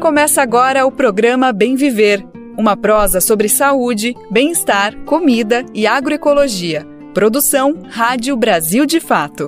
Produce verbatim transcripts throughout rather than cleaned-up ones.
Começa agora o programa Bem Viver, uma prosa sobre saúde, bem-estar, comida e agroecologia. Produção Rádio Brasil de Fato.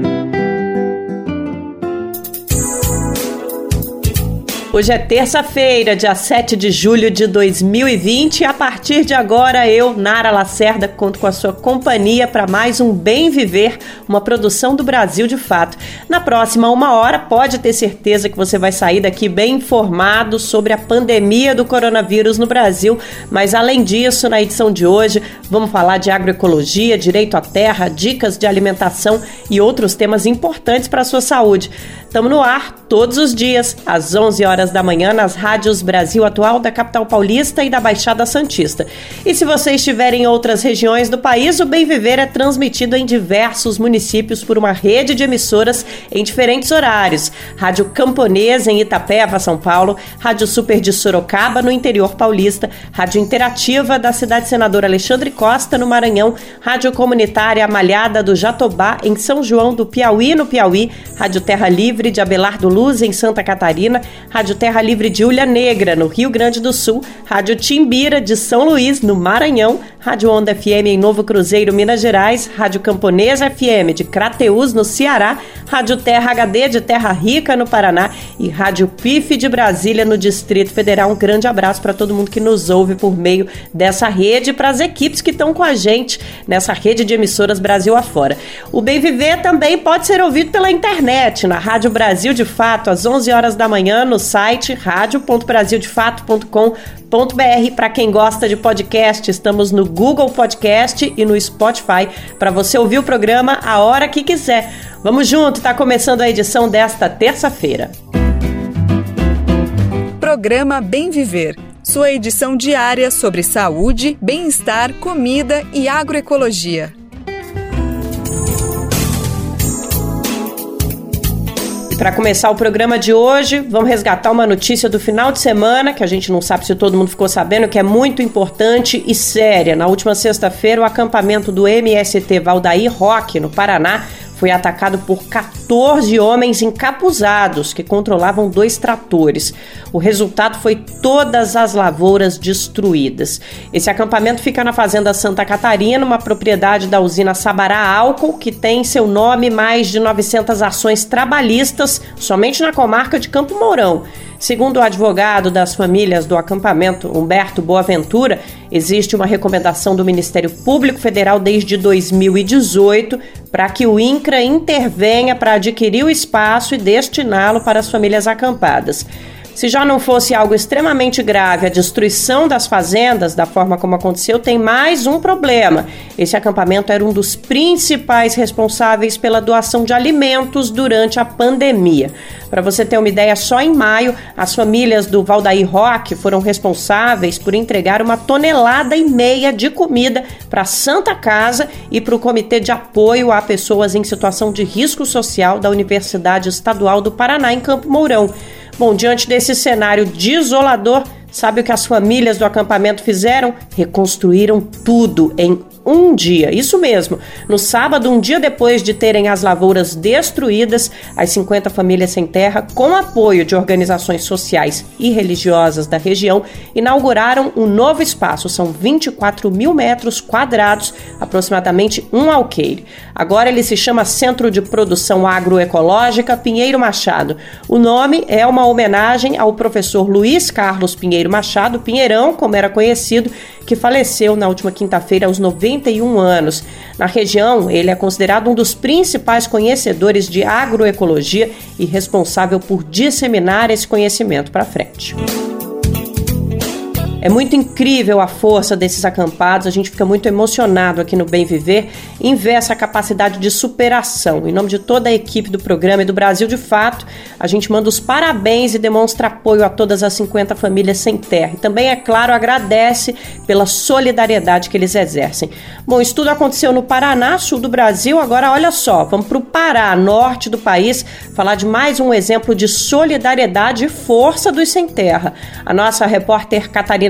Hoje é terça-feira, dia sete de julho de dois mil e vinte e a partir de agora eu, Nara Lacerda, conto com a sua companhia para mais um Bem Viver, uma produção do Brasil de Fato. Na próxima uma hora, pode ter certeza que você vai sair daqui bem informado sobre a pandemia do coronavírus no Brasil, mas além disso, na edição de hoje, vamos falar de agroecologia, direito à terra, dicas de alimentação e outros temas importantes para a sua saúde. Estamos no ar todos os dias, às onze horas da manhã, nas rádios Brasil Atual da capital paulista e da Baixada Santista. E se você estiver em outras regiões do país, o Bem Viver é transmitido em diversos municípios por uma rede de emissoras em diferentes horários. Rádio Camponesa, em Itapeva, São Paulo, Rádio Super de Sorocaba, no interior paulista, Rádio Interativa da cidade Senador Alexandre Costa, no Maranhão, Rádio Comunitária Malhada do Jatobá, em São João do Piauí, no Piauí, Rádio Terra Livre de Abelardo Luz, em Santa Catarina, Rádio Terra Livre de Ulha Negra, no Rio Grande do Sul, Rádio Timbira de São Luís, no Maranhão, Rádio Onda F M em Novo Cruzeiro, Minas Gerais, Rádio Camponesa F M de Crateús, no Ceará, Rádio Terra H D de Terra Rica, no Paraná e Rádio P I F de Brasília, no Distrito Federal. Um grande abraço para todo mundo que nos ouve por meio dessa rede e para as equipes que estão com a gente nessa rede de emissoras Brasil afora. O Bem Viver também pode ser ouvido pela internet, na Rádio Brasil de Fato, às onze horas da manhã, no site rádio ponto brasil de fato ponto com ponto b r. Para quem gosta de podcast, estamos no Google Podcast e no Spotify para você ouvir o programa a hora que quiser. Vamos junto, está começando a edição desta terça-feira. Programa Bem Viver, sua edição diária sobre saúde, bem-estar, comida e agroecologia. Para começar o programa de hoje, vamos resgatar uma notícia do final de semana, que a gente não sabe se todo mundo ficou sabendo, que é muito importante e séria. Na última sexta-feira, o acampamento do M S T Valdaí Roque, no Paraná, foi atacado por quatorze homens encapuzados que controlavam dois tratores. O resultado foi todas as lavouras destruídas. Esse acampamento fica na Fazenda Santa Catarina, uma propriedade da usina Sabará Álcool, que tem em seu nome mais de novecentas ações trabalhistas somente na comarca de Campo Mourão. Segundo o advogado das famílias do acampamento, Humberto Boaventura, existe uma recomendação do Ministério Público Federal desde dois mil e dezoito para que o INCRA intervenha para adquirir o espaço e destiná-lo para as famílias acampadas. Se já não fosse algo extremamente grave a destruição das fazendas, da forma como aconteceu, tem mais um problema. Esse acampamento era um dos principais responsáveis pela doação de alimentos durante a pandemia. Para você ter uma ideia, só em maio, as famílias do Valdaí Roque foram responsáveis por entregar uma tonelada e meia de comida para a Santa Casa e para o Comitê de Apoio a Pessoas em Situação de Risco Social da Universidade Estadual do Paraná, em Campo Mourão. Bom, diante desse cenário desolador, sabe o que as famílias do acampamento fizeram? Reconstruíram tudo em um dia, isso mesmo. No sábado, um dia depois de terem as lavouras destruídas, as cinquenta famílias sem terra, com apoio de organizações sociais e religiosas da região, inauguraram um novo espaço. São vinte e quatro mil metros quadrados, aproximadamente um alqueire. Agora ele se chama Centro de Produção Agroecológica Pinheiro Machado. O nome é uma homenagem ao professor Luiz Carlos Pinheiro Machado, Pinheirão, como era conhecido, que faleceu na última quinta-feira aos noventa e um anos. Na região, ele é considerado um dos principais conhecedores de agroecologia e responsável por disseminar esse conhecimento para frente. É muito incrível a força desses acampados, a gente fica muito emocionado aqui no Bem Viver em ver essa capacidade de superação. Em nome de toda a equipe do programa e do Brasil de Fato, a gente manda os parabéns e demonstra apoio a todas as cinquenta famílias sem terra. E também, é claro, agradece pela solidariedade que eles exercem. Bom, isso tudo aconteceu no Paraná, sul do Brasil. Agora, olha só, vamos para o Pará, norte do país, falar de mais um exemplo de solidariedade e força dos sem terra. A nossa repórter Catarina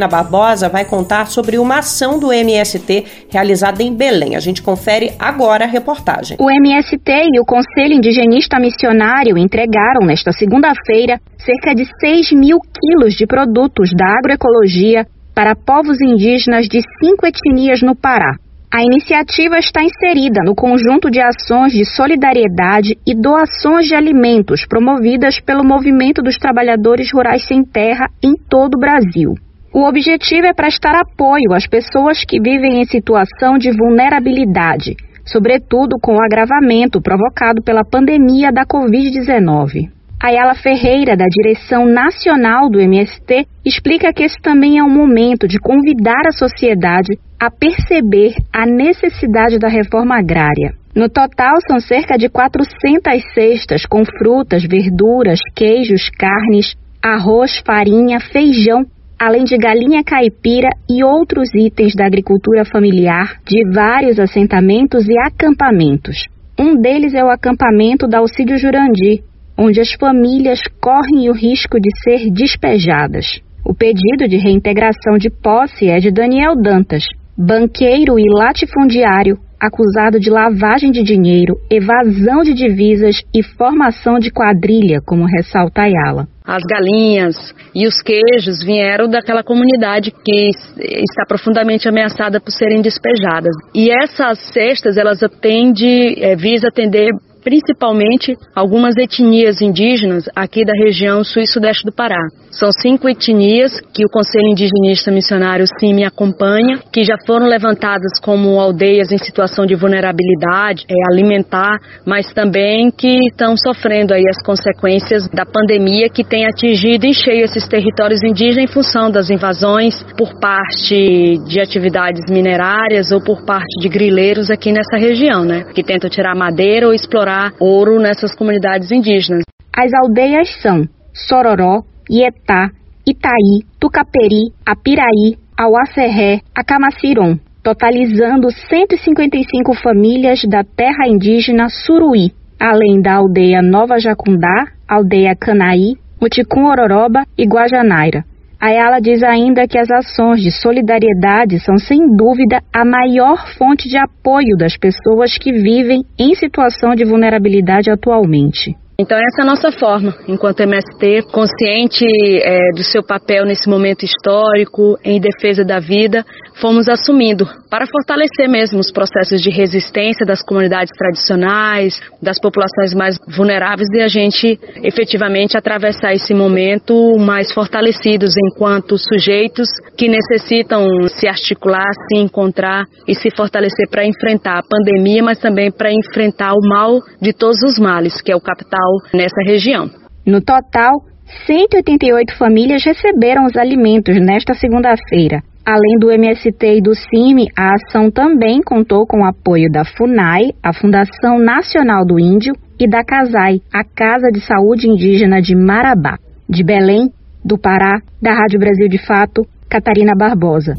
Catarina Barbosa vai contar sobre uma ação do M S T realizada em Belém. A gente confere agora a reportagem. O M S T e o Conselho Indigenista Missionário entregaram nesta segunda-feira cerca de seis mil quilos de produtos da agroecologia para povos indígenas de cinco etnias no Pará. A iniciativa está inserida no conjunto de ações de solidariedade e doações de alimentos promovidas pelo Movimento dos Trabalhadores Rurais Sem Terra em todo o Brasil. O objetivo é prestar apoio às pessoas que vivem em situação de vulnerabilidade, sobretudo com o agravamento provocado pela pandemia da covid dezenove. Ayala Ferreira, da direção nacional do M S T, explica que esse também é um momento de convidar a sociedade a perceber a necessidade da reforma agrária. No total, são cerca de quatrocentas cestas com frutas, verduras, queijos, carnes, arroz, farinha, feijão, além de galinha caipira e outros itens da agricultura familiar de vários assentamentos e acampamentos. Um deles é o acampamento da Alcídio Jurandi, onde as famílias correm o risco de ser despejadas. O pedido de reintegração de posse é de Daniel Dantas, banqueiro e latifundiário, acusado de lavagem de dinheiro, evasão de divisas e formação de quadrilha, como ressalta Ayala. As galinhas e os queijos vieram daquela comunidade que está profundamente ameaçada por serem despejadas. E essas cestas, elas atendem, é, visam atender principalmente algumas etnias indígenas aqui da região sul e sudeste do Pará. São cinco etnias que o Conselho Indigenista Missionário C I M acompanha, que já foram levantadas como aldeias em situação de vulnerabilidade é, alimentar, mas também que estão sofrendo aí as consequências da pandemia que tem atingido em cheio esses territórios indígenas em função das invasões por parte de atividades minerárias ou por parte de grileiros aqui nessa região, né, que tentam tirar madeira ou explorar ouro nessas comunidades indígenas. As aldeias são Sororó, Ietá, Itaí, Tucaperi, Apiraí, Auacerré, Acamaciron, totalizando cento e cinquenta e cinco famílias da terra indígena Suruí, além da aldeia Nova Jacundá, aldeia Canaí, Muticum Ororoba e Guajanaira. Ayala diz ainda que as ações de solidariedade são, sem dúvida, a maior fonte de apoio das pessoas que vivem em situação de vulnerabilidade atualmente. Então essa é a nossa forma, enquanto M S T, consciente é, do seu papel nesse momento histórico, em defesa da vida, fomos assumindo para fortalecer mesmo os processos de resistência das comunidades tradicionais, das populações mais vulneráveis e a gente efetivamente atravessar esse momento mais fortalecidos enquanto sujeitos que necessitam se articular, se encontrar e se fortalecer para enfrentar a pandemia, mas também para enfrentar o mal de todos os males, que é o capital nessa região. No total, cento e oitenta e oito famílias receberam os alimentos nesta segunda-feira. Além do M S T e do C I M, a ação também contou com o apoio da FUNAI, a Fundação Nacional do Índio, e da CASAI, a Casa de Saúde Indígena de Marabá. De Belém, do Pará, da Rádio Brasil de Fato, Catarina Barbosa.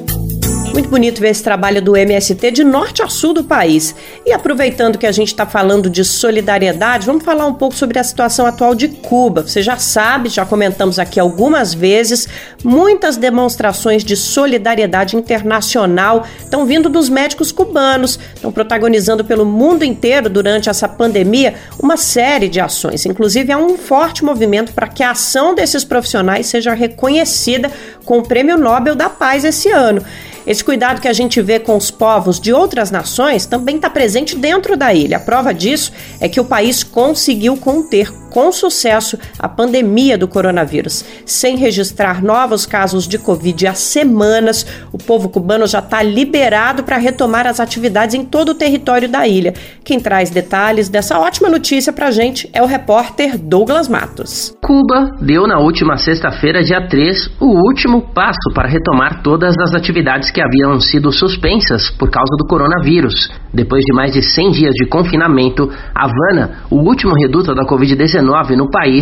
Muito bonito ver esse trabalho do M S T de norte a sul do país. E aproveitando que a gente está falando de solidariedade, vamos falar um pouco sobre a situação atual de Cuba. Você já sabe, já comentamos aqui algumas vezes, muitas demonstrações de solidariedade internacional estão vindo dos médicos cubanos, estão protagonizando pelo mundo inteiro durante essa pandemia uma série de ações. Inclusive, há um forte movimento para que a ação desses profissionais seja reconhecida com o Prêmio Nobel da Paz esse ano. Esse cuidado que a gente vê com os povos de outras nações também está presente dentro da ilha. A prova disso é que o país conseguiu conter com sucesso a pandemia do coronavírus. Sem registrar novos casos de Covid há semanas, o povo cubano já está liberado para retomar as atividades em todo o território da ilha. Quem traz detalhes dessa ótima notícia para a gente é o repórter Douglas Matos. Cuba deu na última sexta-feira, dia três, o último passo para retomar todas as atividades que haviam sido suspensas por causa do coronavírus. Depois de mais de cem dias de confinamento, Havana, o último reduto da covid dezenove no país,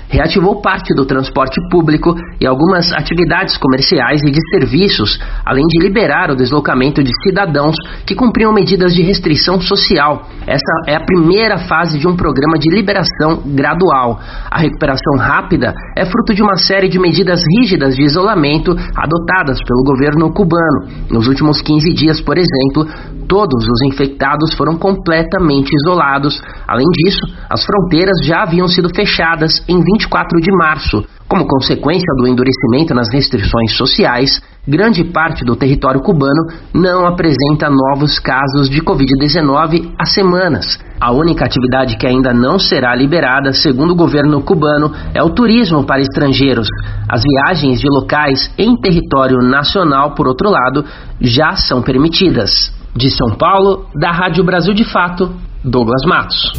reativou parte do transporte público e algumas atividades comerciais e de serviços, além de liberar o deslocamento de cidadãos que cumpriam medidas de restrição social. Essa é a primeira fase de um programa de liberação gradual. A recuperação rápida é fruto de uma série de medidas rígidas de isolamento adotadas pelo governo cubano. Nos últimos quinze dias, por exemplo, todos os infectados foram completamente isolados. Além disso, as fronteiras já haviam sido fechadas em vinte e quatro de março. Como consequência do endurecimento nas restrições sociais, grande parte do território cubano não apresenta novos casos de covid dezenove há semanas. A única atividade que ainda não será liberada, segundo o governo cubano, é o turismo para estrangeiros. As viagens de locais em território nacional, por outro lado, já são permitidas. De São Paulo, da Rádio Brasil de Fato, Douglas Matos.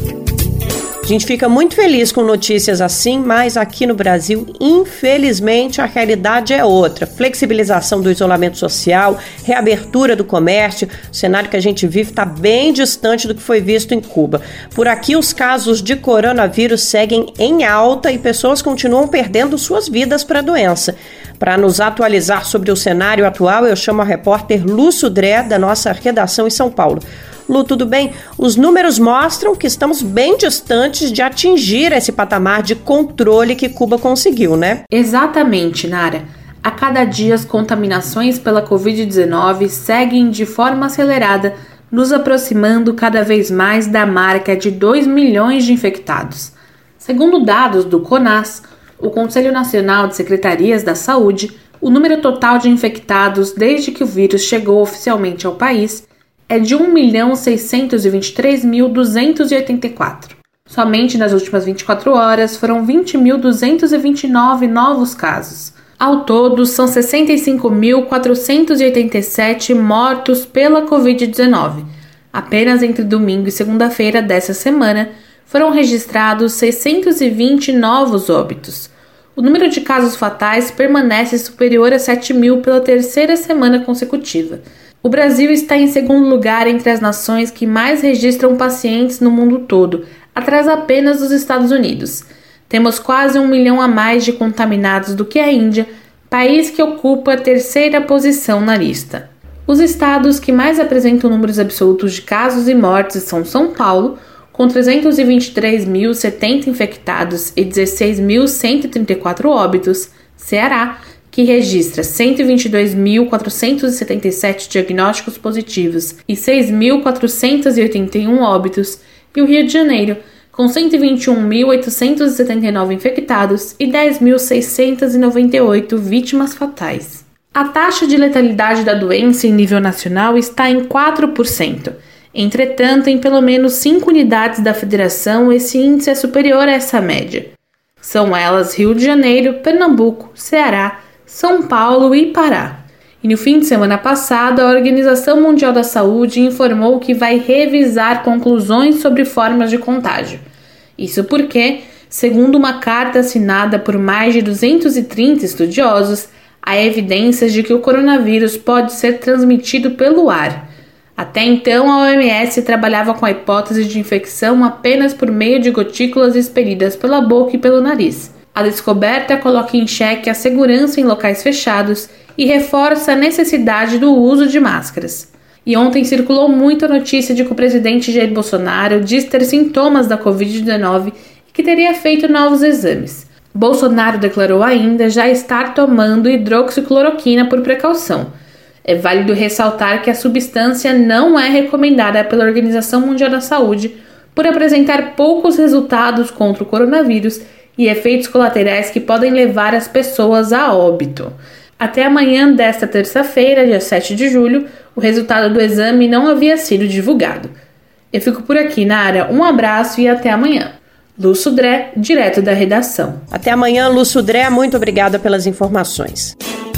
A gente fica muito feliz com notícias assim, mas aqui no Brasil, infelizmente, a realidade é outra. Flexibilização do isolamento social, reabertura do comércio, o cenário que a gente vive está bem distante do que foi visto em Cuba. Por aqui, os casos de coronavírus seguem em alta e pessoas continuam perdendo suas vidas para a doença. Para nos atualizar sobre o cenário atual, eu chamo a repórter Lu Sudré, da nossa redação em São Paulo. Lu, tudo bem? Os números mostram que estamos bem distantes de atingir esse patamar de controle que Cuba conseguiu, né? Exatamente, Nara. A cada dia as contaminações pela covid dezenove seguem de forma acelerada, nos aproximando cada vez mais da marca de dois milhões de infectados. Segundo dados do CONAS, o Conselho Nacional de Secretarias da Saúde, o número total de infectados desde que o vírus chegou oficialmente ao país é de um milhão seiscentos e vinte e três mil duzentos e oitenta e quatro. Somente nas últimas vinte e quatro horas foram vinte mil duzentos e vinte e nove novos casos. Ao todo, são sessenta e cinco mil quatrocentos e oitenta e sete mortos pela covid dezenove. Apenas entre domingo e segunda-feira dessa semana foram registrados seiscentos e vinte novos óbitos. O número de casos fatais permanece superior a sete mil pela terceira semana consecutiva. O Brasil está em segundo lugar entre as nações que mais registram pacientes no mundo todo, atrás apenas dos Estados Unidos. Temos quase um milhão a mais de contaminados do que a Índia, país que ocupa a terceira posição na lista. Os estados que mais apresentam números absolutos de casos e mortes são São Paulo, com trezentos e vinte e três mil e setenta infectados e dezesseis mil cento e trinta e quatro óbitos, Ceará, que registra cento e vinte e dois mil quatrocentos e setenta e sete diagnósticos positivos e seis mil quatrocentos e oitenta e um óbitos, e o Rio de Janeiro, com cento e vinte e um mil oitocentos e setenta e nove infectados e dez mil seiscentos e noventa e oito vítimas fatais. A taxa de letalidade da doença em nível nacional está em quatro por cento. Entretanto, em pelo menos cinco unidades da federação, esse índice é superior a essa média. São elas Rio de Janeiro, Pernambuco, Ceará, São Paulo e Pará. E no fim de semana passado, a Organização Mundial da Saúde informou que vai revisar conclusões sobre formas de contágio. Isso porque, segundo uma carta assinada por mais de duzentos e trinta estudiosos, há evidências de que o coronavírus pode ser transmitido pelo ar. Até então, a O M S trabalhava com a hipótese de infecção apenas por meio de gotículas expelidas pela boca e pelo nariz. A descoberta coloca em xeque a segurança em locais fechados e reforça a necessidade do uso de máscaras. E ontem circulou muito a notícia de que o presidente Jair Bolsonaro diz ter sintomas da covid dezenove e que teria feito novos exames. Bolsonaro declarou ainda já estar tomando hidroxicloroquina por precaução. É válido ressaltar que a substância não é recomendada pela Organização Mundial da Saúde por apresentar poucos resultados contra o coronavírus e efeitos colaterais que podem levar as pessoas a óbito. Até amanhã desta terça-feira, dia sete de julho, o resultado do exame não havia sido divulgado. Eu fico por aqui, Nara. Um abraço e até amanhã. Lu Sudré, direto da redação. Até amanhã, Lu Sudré. Muito obrigada pelas informações.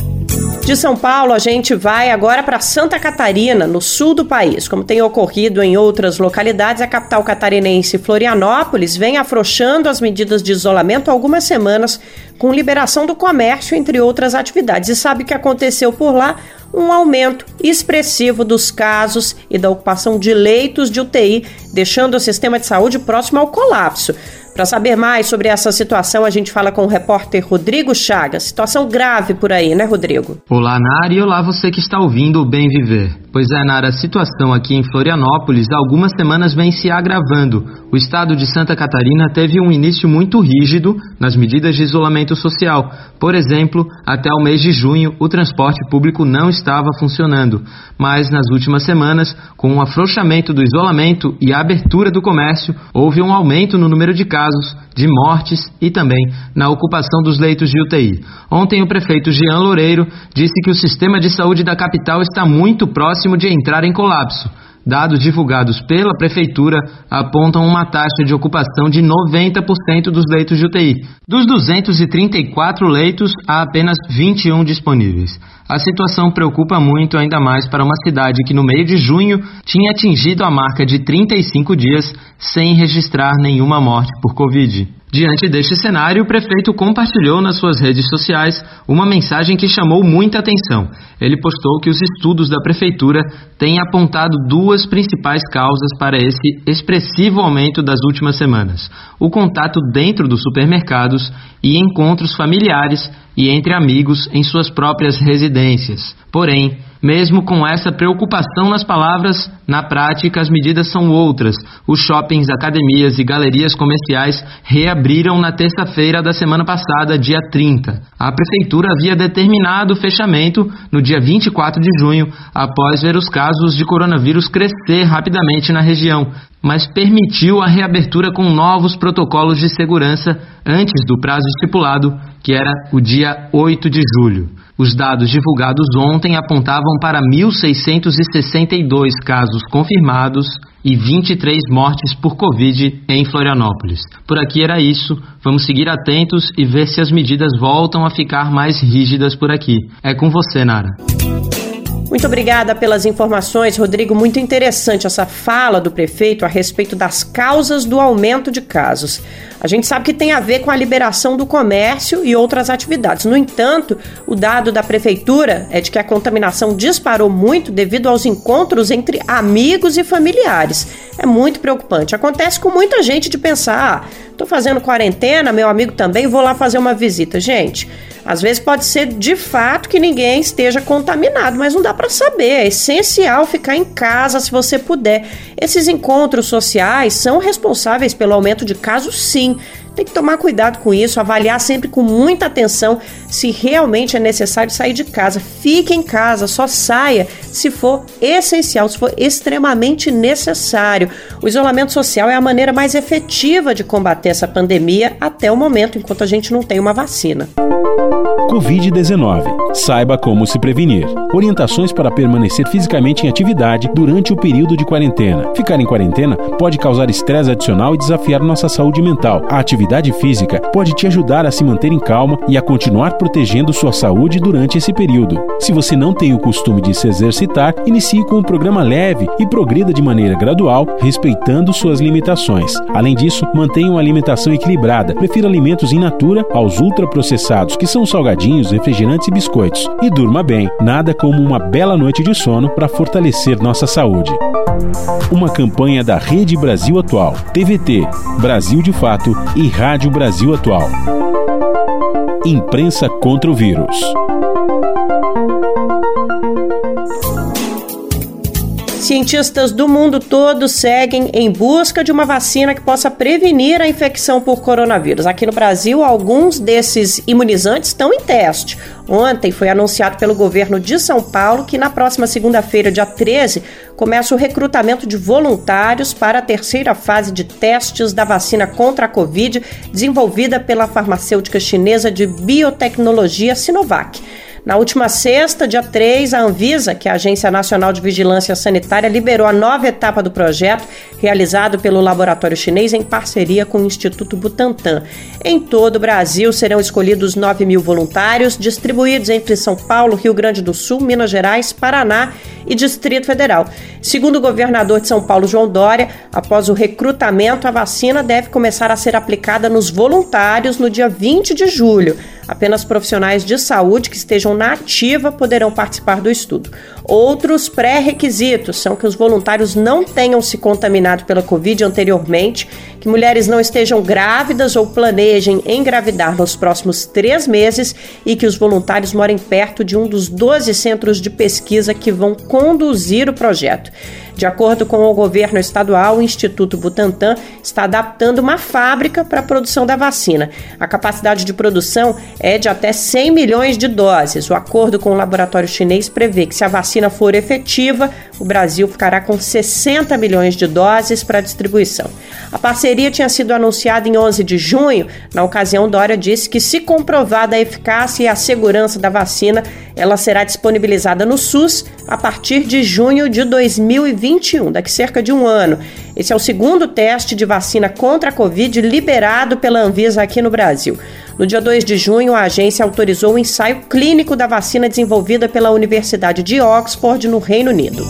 De São Paulo, a gente vai agora para Santa Catarina, no sul do país. Como tem ocorrido em outras localidades, a capital catarinense, Florianópolis, vem afrouxando as medidas de isolamento há algumas semanas, com liberação do comércio, entre outras atividades. E sabe o que aconteceu por lá? Um aumento expressivo dos casos e da ocupação de leitos de U T I, deixando o sistema de saúde próximo ao colapso. Para saber mais sobre essa situação, a gente fala com o repórter Rodrigo Chagas. Situação grave por aí, né, Rodrigo? Olá, Nara, e olá você que está ouvindo o Bem Viver. Pois é, Nara, a situação aqui em Florianópolis há algumas semanas vem se agravando. O estado de Santa Catarina teve um início muito rígido nas medidas de isolamento social. Por exemplo, até o mês de junho, o transporte público não estava funcionando. Mas nas últimas semanas, com o afrouxamento do isolamento e a abertura do comércio, houve um aumento no número de casos, de mortes e também na ocupação dos leitos de U T I. Ontem, o prefeito Jean Loureiro disse que o sistema de saúde da capital está muito próximo de entrar em colapso. Dados divulgados pela Prefeitura apontam uma taxa de ocupação de noventa por cento dos leitos de U T I. Dos duzentos e trinta e quatro leitos, há apenas vinte e um disponíveis. A situação preocupa muito, ainda mais para uma cidade que no meio de junho tinha atingido a marca de trinta e cinco dias sem registrar nenhuma morte por Covid. Diante deste cenário, o prefeito compartilhou nas suas redes sociais uma mensagem que chamou muita atenção. Ele postou que os estudos da prefeitura têm apontado duas principais causas para esse expressivo aumento das últimas semanas: o contato dentro dos supermercados e encontros familiares e entre amigos em suas próprias residências. Porém, mesmo com essa preocupação nas palavras, na prática as medidas são outras. Os shoppings, academias e galerias comerciais reabriram na terça-feira da semana passada, dia trinta. A prefeitura havia determinado o fechamento no dia vinte e quatro de junho, após ver os casos de coronavírus crescer rapidamente na região, mas permitiu a reabertura com novos protocolos de segurança antes do prazo estipulado, que era o dia oito de julho. Os dados divulgados ontem apontavam para mil seiscentos e sessenta e dois casos confirmados e vinte e três mortes por Covid em Florianópolis. Por aqui era isso. Vamos seguir atentos e ver se as medidas voltam a ficar mais rígidas por aqui. É com você, Nara. Muito obrigada pelas informações, Rodrigo. Muito interessante essa fala do prefeito a respeito das causas do aumento de casos. A gente sabe que tem a ver com a liberação do comércio e outras atividades. No entanto, o dado da prefeitura é de que a contaminação disparou muito devido aos encontros entre amigos e familiares. É muito preocupante. Acontece com muita gente de pensar, ah, tô fazendo quarentena, meu amigo também, vou lá fazer uma visita. Gente, às vezes pode ser de fato que ninguém esteja contaminado, mas não dá para saber. É essencial ficar em casa se você puder. Esses encontros sociais são responsáveis pelo aumento de casos, sim. Tem que tomar cuidado com isso, avaliar sempre com muita atenção se realmente é necessário sair de casa. Fique em casa, só saia se for essencial, se for extremamente necessário. O isolamento social é a maneira mais efetiva de combater essa pandemia até o momento, enquanto a gente não tem uma vacina. covid dezenove. Saiba como se prevenir. Orientações para permanecer fisicamente em atividade durante o período de quarentena. Ficar em quarentena pode causar estresse adicional e desafiar nossa saúde mental. A atividade física pode te ajudar a se manter em calma e a continuar protegendo sua saúde durante esse período. Se você não tem o costume de se exercitar, inicie com um programa leve e progrida de maneira gradual, respeitando suas limitações. Além disso, mantenha uma alimentação equilibrada. Prefira alimentos in natura aos ultraprocessados, que são salgadinhos, refrigerantes e biscoitos. E durma bem. Nada como uma bela noite de sono para fortalecer nossa saúde. Uma campanha da Rede Brasil Atual, T V T, Brasil de Fato e Rádio Brasil Atual. Imprensa contra o vírus. Cientistas do mundo todo seguem em busca de uma vacina que possa prevenir a infecção por coronavírus. Aqui no Brasil, alguns desses imunizantes estão em teste. Ontem foi anunciado pelo governo de São Paulo que na próxima segunda-feira, dia treze, começa o recrutamento de voluntários para a terceira fase de testes da vacina contra a Covid, desenvolvida pela farmacêutica chinesa de biotecnologia Sinovac. Na última sexta, dia três, a Anvisa, que é a Agência Nacional de Vigilância Sanitária, liberou a nova etapa do projeto, realizado pelo laboratório chinês em parceria com o Instituto Butantan. Em todo o Brasil, serão escolhidos nove mil voluntários, distribuídos entre São Paulo, Rio Grande do Sul, Minas Gerais, Paraná e Distrito Federal. Segundo o governador de São Paulo, João Dória, após o recrutamento, a vacina deve começar a ser aplicada nos voluntários no dia vinte de julho. Apenas profissionais de saúde que estejam na ativa poderão participar do estudo. Outros pré-requisitos são que os voluntários não tenham se contaminado pela Covid anteriormente, que mulheres não estejam grávidas ou planejem engravidar nos próximos três meses e que os voluntários morem perto de um dos doze centros de pesquisa que vão conduzir o projeto. De acordo com o governo estadual, o Instituto Butantan está adaptando uma fábrica para a produção da vacina. A capacidade de produção é de até cem milhões de doses. O acordo com o laboratório chinês prevê que, se a vacina for efetiva, o Brasil ficará com sessenta milhões de doses para distribuição. A parceria tinha sido anunciada em onze de junho. Na ocasião, Dória disse que, se comprovada a eficácia e a segurança da vacina, ela será disponibilizada no SUS a partir de junho de dois mil e vinte e um, daqui cerca de um ano. Esse é o segundo teste de vacina contra a Covid liberado pela Anvisa aqui no Brasil. No dia dois de junho, a agência autorizou o ensaio clínico da vacina desenvolvida pela Universidade de Oxford, no Reino Unido.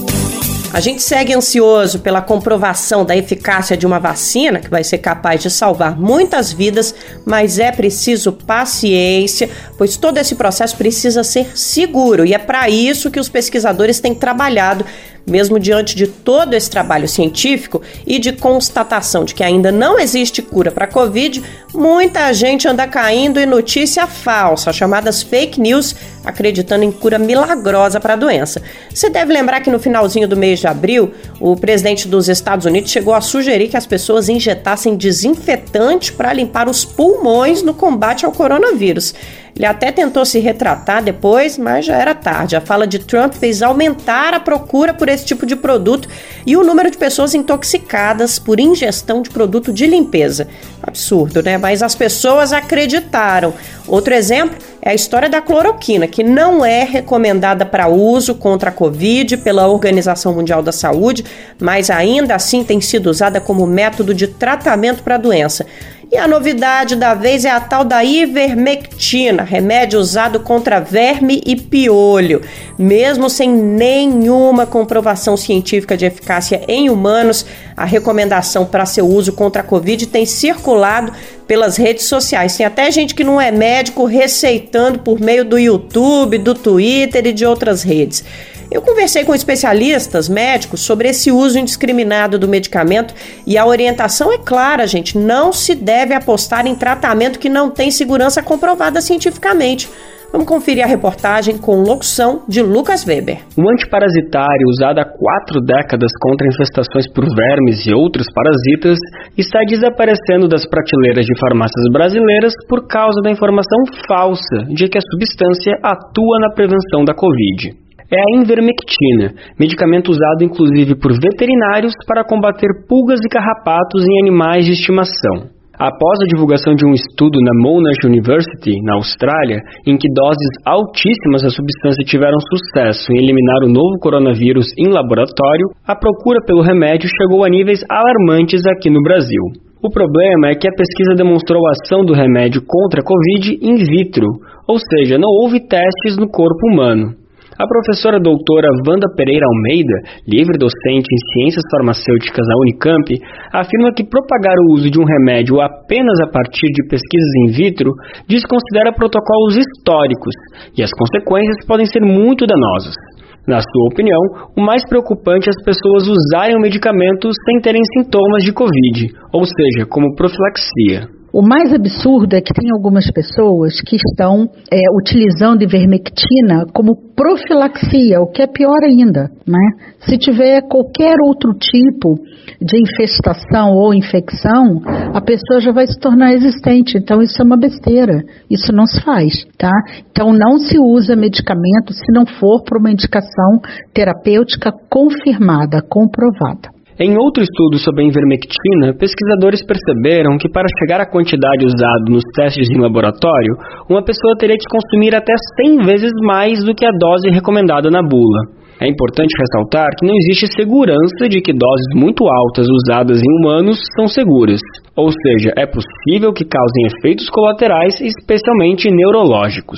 A gente segue ansioso pela comprovação da eficácia de uma vacina que vai ser capaz de salvar muitas vidas, mas é preciso paciência, pois todo esse processo precisa ser seguro e é para isso que os pesquisadores têm trabalhado. Mesmo diante de todo esse trabalho científico e de constatação de que ainda não existe cura para a Covid, muita gente anda caindo em notícia falsa, chamadas fake news, acreditando em cura milagrosa para a doença. Você deve lembrar que no finalzinho do mês de abril, o presidente dos Estados Unidos chegou a sugerir que as pessoas injetassem desinfetante para limpar os pulmões no combate ao coronavírus. Ele até tentou se retratar depois, mas já era tarde. A fala de Trump fez aumentar a procura por esse tipo de produto e o número de pessoas intoxicadas por ingestão de produto de limpeza. Absurdo, né? Mas as pessoas acreditaram. Outro exemplo é a história da cloroquina, que não é recomendada para uso contra a Covid pela Organização Mundial da Saúde, mas ainda assim tem sido usada como método de tratamento para a doença. E a novidade da vez é a tal da ivermectina, remédio usado contra verme e piolho. Mesmo sem nenhuma comprovação científica de eficácia em humanos, a recomendação para seu uso contra a Covid tem circulado pelas redes sociais. Tem até gente que não é médico receitando por meio do YouTube, do Twitter e de outras redes. Eu conversei com especialistas médicos sobre esse uso indiscriminado do medicamento e a orientação é clara, gente, não se deve apostar em tratamento que não tem segurança comprovada cientificamente. Vamos conferir a reportagem com locução de Lucas Weber. O antiparasitário, usado há quatro décadas contra infestações por vermes e outros parasitas, está desaparecendo das prateleiras de farmácias brasileiras por causa da informação falsa de que a substância atua na prevenção da Covid. É a ivermectina, medicamento usado inclusive por veterinários para combater pulgas e carrapatos em animais de estimação. Após a divulgação de um estudo na Monash University, na Austrália, em que doses altíssimas da substância tiveram sucesso em eliminar o novo coronavírus em laboratório, a procura pelo remédio chegou a níveis alarmantes aqui no Brasil. O problema é que a pesquisa demonstrou a ação do remédio contra a Covid in vitro, ou seja, não houve testes no corpo humano. A professora doutora Wanda Pereira Almeida, livre docente em Ciências Farmacêuticas na Unicamp, afirma que propagar o uso de um remédio apenas a partir de pesquisas in vitro desconsidera protocolos históricos e as consequências podem ser muito danosas. Na sua opinião, o mais preocupante é as pessoas usarem o medicamento sem terem sintomas de Covid, ou seja, como profilaxia. O mais absurdo é que tem algumas pessoas que estão é, utilizando ivermectina como profilaxia, o que é pior ainda, né? Se tiver qualquer outro tipo de infestação ou infecção, a pessoa já vai se tornar resistente. Então isso é uma besteira, isso não se faz, tá? Então não se usa medicamento se não for por uma indicação terapêutica confirmada, comprovada. Em outro estudo sobre a ivermectina, pesquisadores perceberam que para chegar à quantidade usada nos testes em laboratório, uma pessoa teria que consumir até cem vezes mais do que a dose recomendada na bula. É importante ressaltar que não existe segurança de que doses muito altas usadas em humanos são seguras. Ou seja, é possível que causem efeitos colaterais, especialmente neurológicos.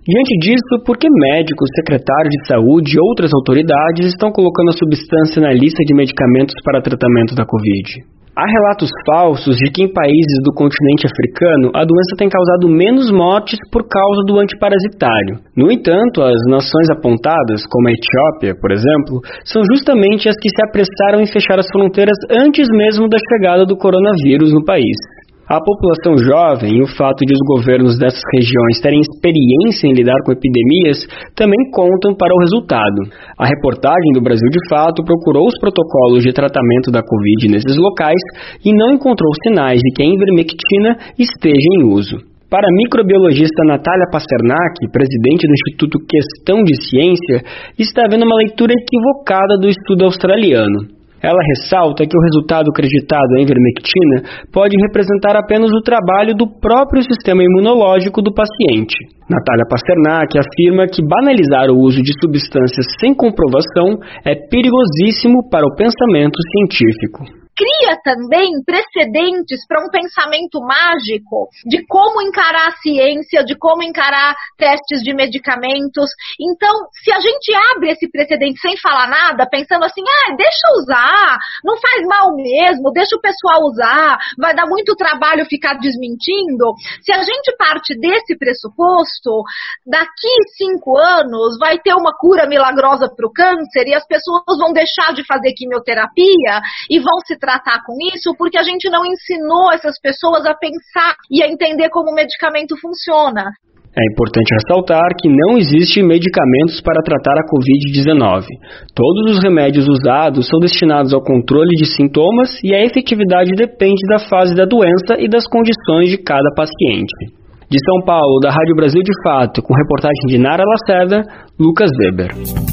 Diante disso, por que médicos, secretários de saúde e outras autoridades estão colocando a substância na lista de medicamentos para tratamento da Covid? Há relatos falsos de que em países do continente africano a doença tem causado menos mortes por causa do antiparasitário. No entanto, as nações apontadas, como a Etiópia, por exemplo, são justamente as que se apressaram em fechar as fronteiras antes mesmo da chegada do coronavírus no país. A população jovem e o fato de os governos dessas regiões terem experiência em lidar com epidemias também contam para o resultado. A reportagem do Brasil de Fato procurou os protocolos de tratamento da Covid nesses locais e não encontrou sinais de que a ivermectina esteja em uso. Para a microbiologista Natália Pasternak, presidente do Instituto Questão de Ciência, está havendo uma leitura equivocada do estudo australiano. Ela ressalta que o resultado acreditado em ivermectina pode representar apenas o trabalho do próprio sistema imunológico do paciente. Natália Pasternak afirma que banalizar o uso de substâncias sem comprovação é perigosíssimo para o pensamento científico. Cria também precedentes para um pensamento mágico de como encarar a ciência, de como encarar testes de medicamentos. Então, se a gente abre esse precedente sem falar nada, pensando assim, ah, deixa usar, não faz mal mesmo, deixa o pessoal usar, vai dar muito trabalho ficar desmentindo. Se a gente parte desse pressuposto, daqui cinco anos vai ter uma cura milagrosa para o câncer e as pessoas vão deixar de fazer quimioterapia e vão se tratar com isso porque a gente não ensinou essas pessoas a pensar e a entender como o medicamento funciona. É importante ressaltar que não existem medicamentos para tratar a covid dezenove. Todos os remédios usados são destinados ao controle de sintomas e a efetividade depende da fase da doença e das condições de cada paciente. De São Paulo, da Rádio Brasil de Fato, com reportagem de Nara Lacerda, Lucas Weber.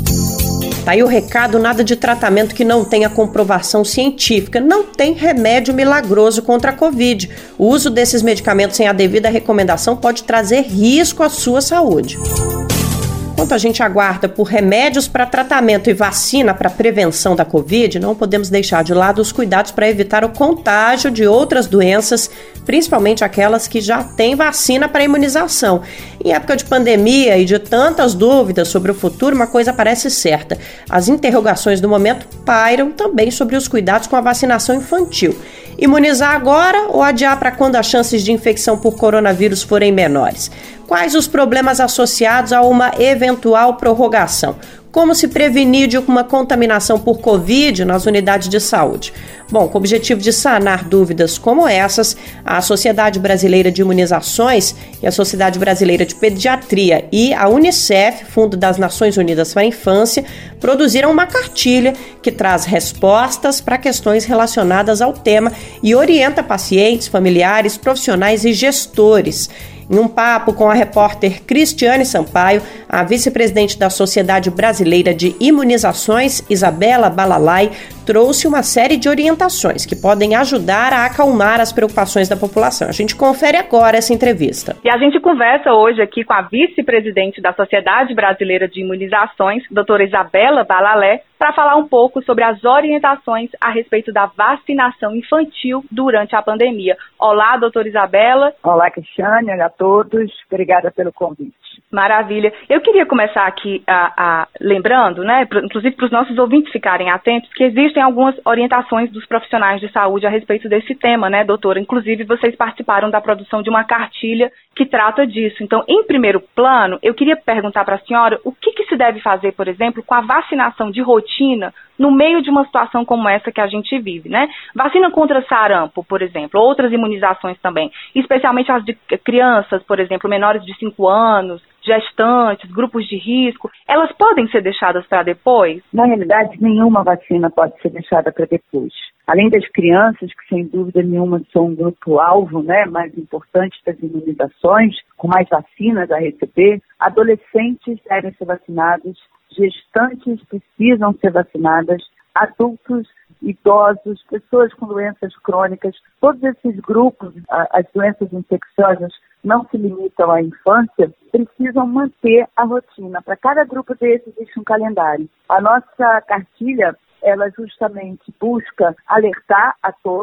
Tá aí o recado, nada de tratamento que não tenha comprovação científica. Não tem remédio milagroso contra a Covid. O uso desses medicamentos sem a devida recomendação pode trazer risco à sua saúde. Enquanto a gente aguarda por remédios para tratamento e vacina para prevenção da Covid, não podemos deixar de lado os cuidados para evitar o contágio de outras doenças, principalmente aquelas que já têm vacina para imunização. Em época de pandemia e de tantas dúvidas sobre o futuro, uma coisa parece certa: as interrogações do momento pairam também sobre os cuidados com a vacinação infantil. Imunizar agora ou adiar para quando as chances de infecção por coronavírus forem menores? Quais os problemas associados a uma eventual prorrogação? Como se prevenir de uma contaminação por Covid nas unidades de saúde? Bom, com o objetivo de sanar dúvidas como essas, a Sociedade Brasileira de Imunizações e a Sociedade Brasileira de Pediatria e a Unicef, Fundo das Nações Unidas para a Infância, produziram uma cartilha que traz respostas para questões relacionadas ao tema e orienta pacientes, familiares, profissionais e gestores. Em um papo com a repórter Cristiane Sampaio, a vice-presidente da Sociedade Brasileira de Imunizações, Isabela Balalai, trouxe uma série de orientações que podem ajudar a acalmar as preocupações da população. A gente confere agora essa entrevista. E a gente conversa hoje aqui com a vice-presidente da Sociedade Brasileira de Imunizações, doutora Isabela Balalai, para falar um pouco sobre as orientações a respeito da vacinação infantil durante a pandemia. Olá, doutora Isabela. Olá, Cristiane. Olá a todos. Obrigada pelo convite. Maravilha. Eu queria começar aqui a, a, lembrando, né, pro, inclusive para os nossos ouvintes ficarem atentos, que existem algumas orientações dos profissionais de saúde a respeito desse tema, né, doutora? Inclusive, vocês participaram da produção de uma cartilha que trata disso. Então, em primeiro plano, eu queria perguntar para a senhora o que, que se deve fazer, por exemplo, com a vacinação de rotina no meio de uma situação como essa que a gente vive, né? Vacina contra sarampo, por exemplo, outras imunizações também, especialmente as de crianças, por exemplo, menores de cinco anos, gestantes, grupos de risco, elas podem ser deixadas para depois? Na realidade, nenhuma vacina pode ser deixada para depois. Além das crianças, que sem dúvida nenhuma são um grupo-alvo, né, mais importante das imunizações, com mais vacinas a receber, adolescentes devem ser vacinados, gestantes precisam ser vacinadas, adultos, idosos, pessoas com doenças crônicas, todos esses grupos, as doenças infecciosas não se limitam à infância, precisam manter a rotina. Para cada grupo desses existe um calendário. A nossa cartilha, ela justamente busca alertar a todos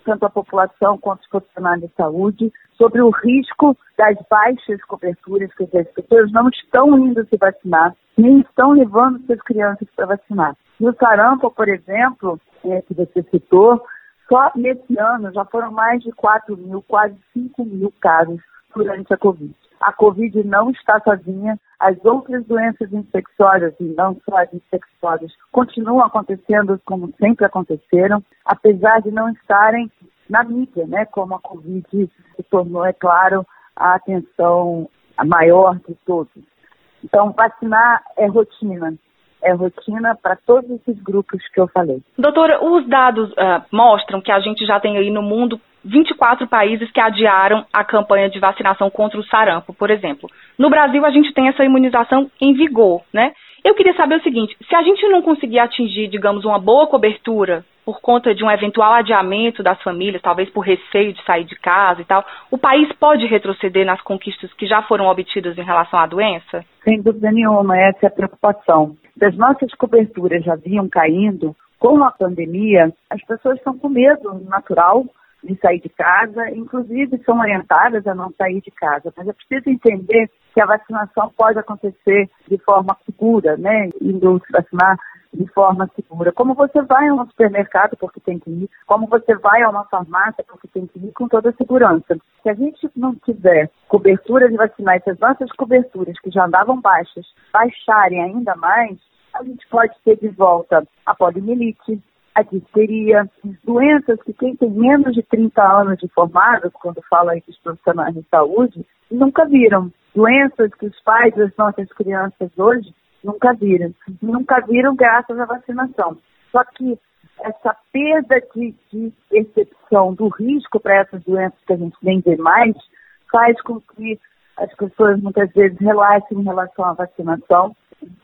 tanto a população quanto os profissionais de saúde, sobre o risco das baixas coberturas, quer dizer, as pessoas não estão indo se vacinar, nem estão levando suas crianças para vacinar. E o sarampo, por exemplo, é, que você citou, só nesse ano já foram mais de quatro mil, quase cinco mil casos durante a Covid. A Covid não está sozinha, as outras doenças infecciosas, e não só as infecciosas, continuam acontecendo como sempre aconteceram, apesar de não estarem na mídia, né, como a Covid se tornou, é claro, a atenção maior de todos. Então, vacinar é rotina. É rotina para todos esses grupos que eu falei. Doutora, os dados uh, mostram que a gente já tem aí no mundo vinte e quatro países que adiaram a campanha de vacinação contra o sarampo, por exemplo. No Brasil, a gente tem essa imunização em vigor, né? Eu queria saber o seguinte, se a gente não conseguir atingir, digamos, uma boa cobertura por conta de um eventual adiamento das famílias, talvez por receio de sair de casa e tal, o país pode retroceder nas conquistas que já foram obtidas em relação à doença? Sem dúvida nenhuma, essa é a preocupação. As nossas coberturas já vinham caindo, com a pandemia, as pessoas estão com medo natural de sair de casa, inclusive são orientadas a não sair de casa. Mas é preciso entender que a vacinação pode acontecer de forma segura, né? Indo se vacinar de forma segura. Como você vai a um supermercado porque tem que ir, como você vai a uma farmácia porque tem que ir com toda a segurança. Se a gente não tiver cobertura de vacinais, se as nossas coberturas, que já andavam baixas, baixarem ainda mais, a gente pode ter de volta a poliomielite, a difteria, doenças que quem tem menos de trinta anos de formado, quando fala aí dos profissionais de saúde, nunca viram. Doenças que os pais das nossas crianças hoje nunca viram. Nunca viram graças à vacinação. Só que essa perda de, de percepção do risco para essas doenças que a gente nem vê mais, faz com que as pessoas muitas vezes relaxem em relação à vacinação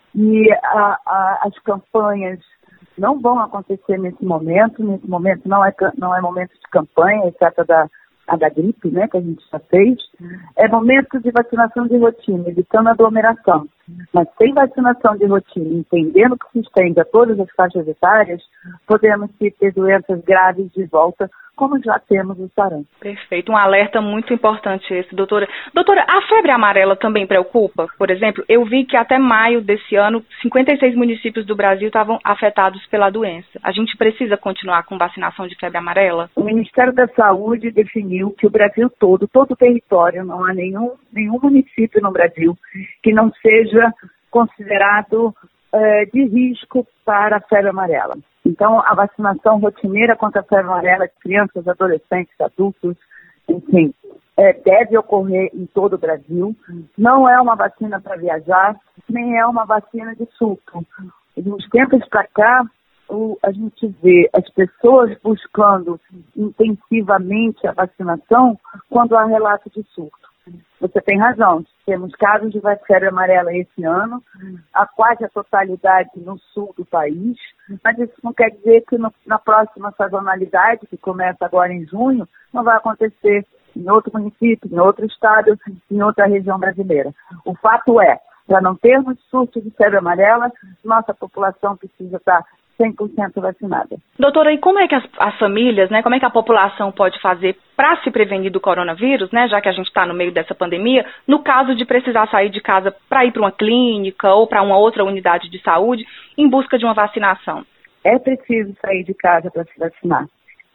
e a, a, as campanhas não vão acontecer nesse momento. Nesse momento não é, não é momento de campanha, exceto da, a da gripe, né, que a gente já fez. É momento de vacinação de rotina, evitando aglomeração. Mas sem vacinação de rotina, entendendo que se estende a todas as faixas etárias, podemos ter doenças graves de volta, como já temos o sarampo. Perfeito, um alerta muito importante esse, doutora. Doutora, a febre amarela também preocupa? Por exemplo, eu vi que até maio desse ano, cinquenta e seis municípios do Brasil estavam afetados pela doença. A gente precisa continuar com vacinação de febre amarela? O Ministério da Saúde definiu que o Brasil todo, todo o território, não há nenhum, nenhum município no Brasil que não seja considerado eh, de risco para a febre amarela. Então, a vacinação rotineira contra a febre amarela de crianças, adolescentes, adultos, enfim, é, deve ocorrer em todo o Brasil. Não é uma vacina para viajar, nem é uma vacina de surto. De uns tempos para cá, o, a gente vê as pessoas buscando intensivamente a vacinação quando há relato de surto. Você tem razão, temos casos de febre amarela esse ano, a quase a totalidade no sul do país, mas isso não quer dizer que no, na próxima sazonalidade, que começa agora em junho, não vai acontecer em outro município, em outro estado, em outra região brasileira. O fato é, para não termos surto de febre amarela, nossa população precisa estar cem por cento vacinada. Doutora, e como é que as, as famílias, né, como é que a população pode fazer para se prevenir do coronavírus, né, já que a gente está no meio dessa pandemia, no caso de precisar sair de casa para ir para uma clínica ou para uma outra unidade de saúde em busca de uma vacinação? É preciso sair de casa para se vacinar.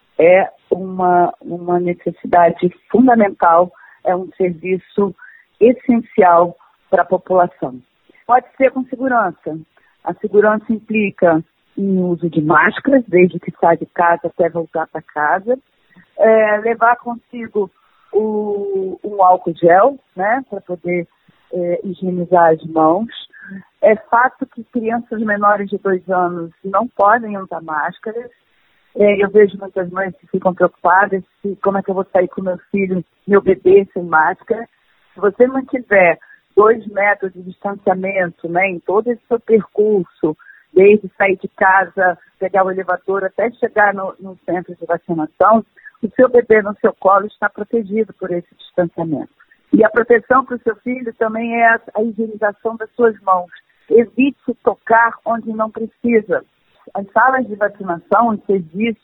É uma, uma necessidade fundamental, é um serviço essencial para a população. Pode ser com segurança. A segurança implica em uso de máscaras, desde que sai de casa até voltar para casa, é, levar consigo o, um álcool gel, né, para poder é, higienizar as mãos. É fato que crianças menores de dois anos não podem usar máscaras. É, eu vejo muitas mães que ficam preocupadas se como é que eu vou sair com meu filho, meu bebê sem máscara. Se você mantiver dois metros de distanciamento, né, em todo esse seu percurso, desde sair de casa, pegar o elevador até chegar no, no centro de vacinação, o seu bebê no seu colo está protegido por esse distanciamento. E a proteção para o seu filho também é a, a higienização das suas mãos. Evite tocar onde não precisa. As salas de vacinação, os serviços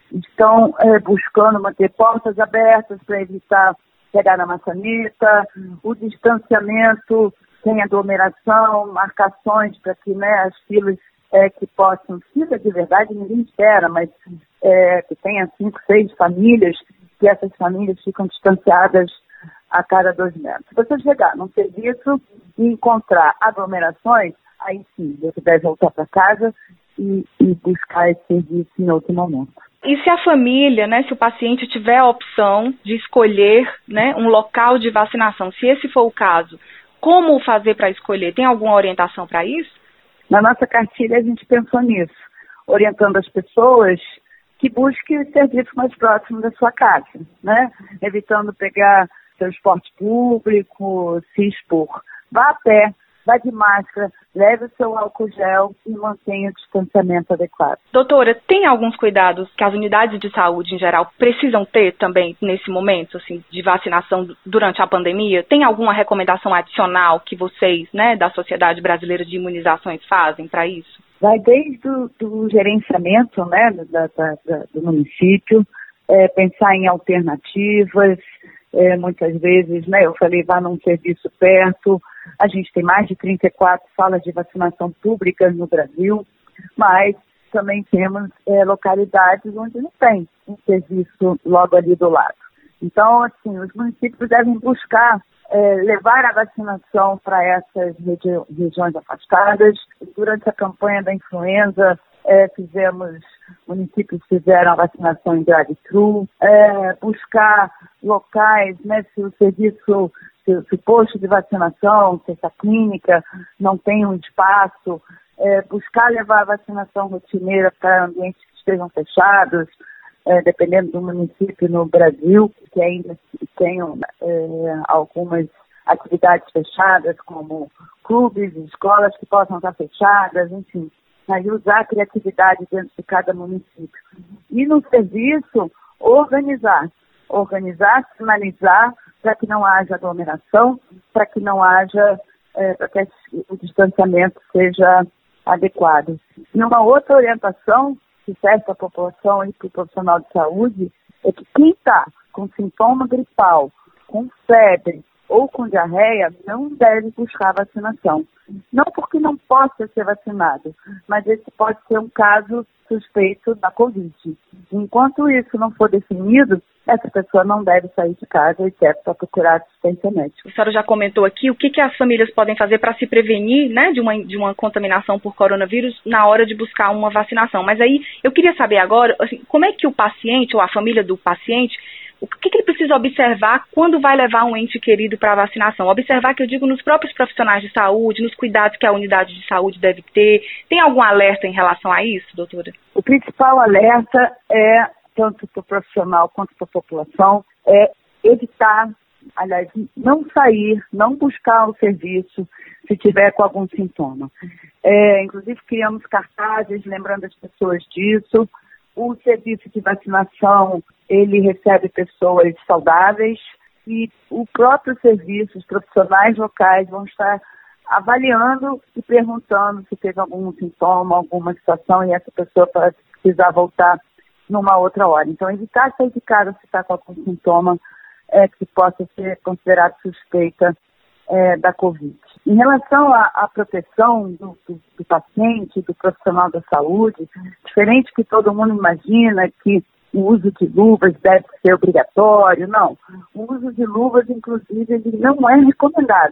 estão é, buscando manter portas abertas para evitar pegar na maçaneta, o distanciamento sem aglomeração, marcações para que, né, as filas é, que possam, fila de verdade ninguém espera, mas é, que tenha cinco, seis famílias, que essas famílias ficam distanciadas a cada dois metros. Se você chegar num serviço e encontrar aglomerações, aí sim, você deve voltar para casa e, e buscar esse serviço em outro momento. E se a família, né, se o paciente tiver a opção de escolher, né, um local de vacinação, se esse for o caso, como fazer para escolher? Tem alguma orientação para isso? Na nossa cartilha a gente pensou nisso, orientando as pessoas que busquem o serviço mais próximo da sua casa, né? Evitando pegar transporte público, se expor. Vá a pé, vá de máscara, leve o seu álcool gel e mantenha o distanciamento adequado. Doutora, tem alguns cuidados que as unidades de saúde em geral precisam ter também nesse momento, assim, de vacinação durante a pandemia? Tem alguma recomendação adicional que vocês, né, da Sociedade Brasileira de Imunizações fazem para isso? Vai desde o do gerenciamento, né, da, da, da, do município, é, pensar em alternativas, é, muitas vezes, né, eu falei, vá num serviço perto. A gente tem mais de trinta e quatro salas de vacinação públicas no Brasil, mas também temos é, localidades onde não tem um serviço logo ali do lado. Então, assim, os municípios devem buscar é, levar a vacinação para essas regi- regiões afastadas. Durante a campanha da influenza, é, fizemos, municípios fizeram a vacinação em drive-thru, é, buscar locais, né, se o serviço, se, se o posto de vacinação, se essa clínica não tem um espaço, é, buscar levar a vacinação rotineira para ambientes que estejam fechados, É, dependendo do município no Brasil, que ainda tenham é, algumas atividades fechadas, como clubes, escolas que possam estar fechadas, enfim, aí usar a criatividade dentro de cada município. E no serviço, organizar, organizar, sinalizar para que não haja aglomeração, para que não haja, é, para que o distanciamento seja adequado. E uma outra orientação que serve para a população e para o profissional de saúde é que quem está com sintoma gripal, com febre ou com diarreia, não deve buscar vacinação. Não porque não possa ser vacinado, mas esse pode ser um caso suspeito da Covid. Enquanto isso não for definido, essa pessoa não deve sair de casa, exceto para procurar assistência médica. A senhora já comentou aqui o que, que as famílias podem fazer para se prevenir, né, de uma, de uma contaminação por coronavírus na hora de buscar uma vacinação. Mas aí eu queria saber agora, assim, como é que o paciente ou a família do paciente, o que, que ele precisa observar quando vai levar um ente querido para a vacinação? Observar, que eu digo, nos próprios profissionais de saúde, nos cuidados que a unidade de saúde deve ter. Tem algum alerta em relação a isso, doutora? O principal alerta é, tanto para o profissional quanto para a população, é evitar, aliás, não sair, não buscar o serviço se tiver com algum sintoma. É, inclusive, criamos cartazes lembrando as pessoas disso. O serviço de vacinação, ele recebe pessoas saudáveis e o próprio serviço, os profissionais locais vão estar avaliando e perguntando se teve algum sintoma, alguma situação e essa pessoa pode precisar voltar numa outra hora. Então, evitar sair de casa se está com algum sintoma é, que possa ser considerado suspeita é, da Covid. Em relação à, à proteção do, do, do paciente, do profissional da saúde, diferente que todo mundo imagina que o uso de luvas deve ser obrigatório, não. O uso de luvas, inclusive, ele não é recomendado.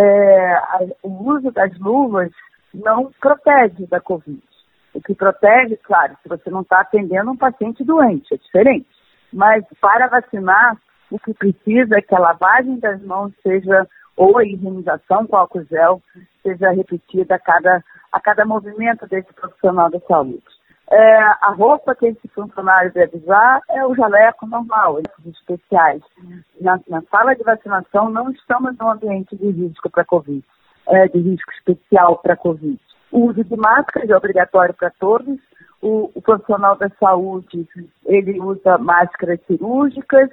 É, a, o uso das luvas não protege da Covid. O que protege, claro, se você não está atendendo um paciente doente, é diferente. Mas para vacinar, o que precisa é que a lavagem das mãos seja, ou a higienização com álcool gel, seja repetida a cada, a cada movimento desse profissional da saúde. É, a roupa que esse funcionário deve usar é o jaleco normal, esses especiais. Na, na sala de vacinação não estamos num ambiente de risco para Covid, é, de risco especial para Covid. O uso de máscaras é obrigatório para todos. O, o profissional da saúde, ele usa máscaras cirúrgicas,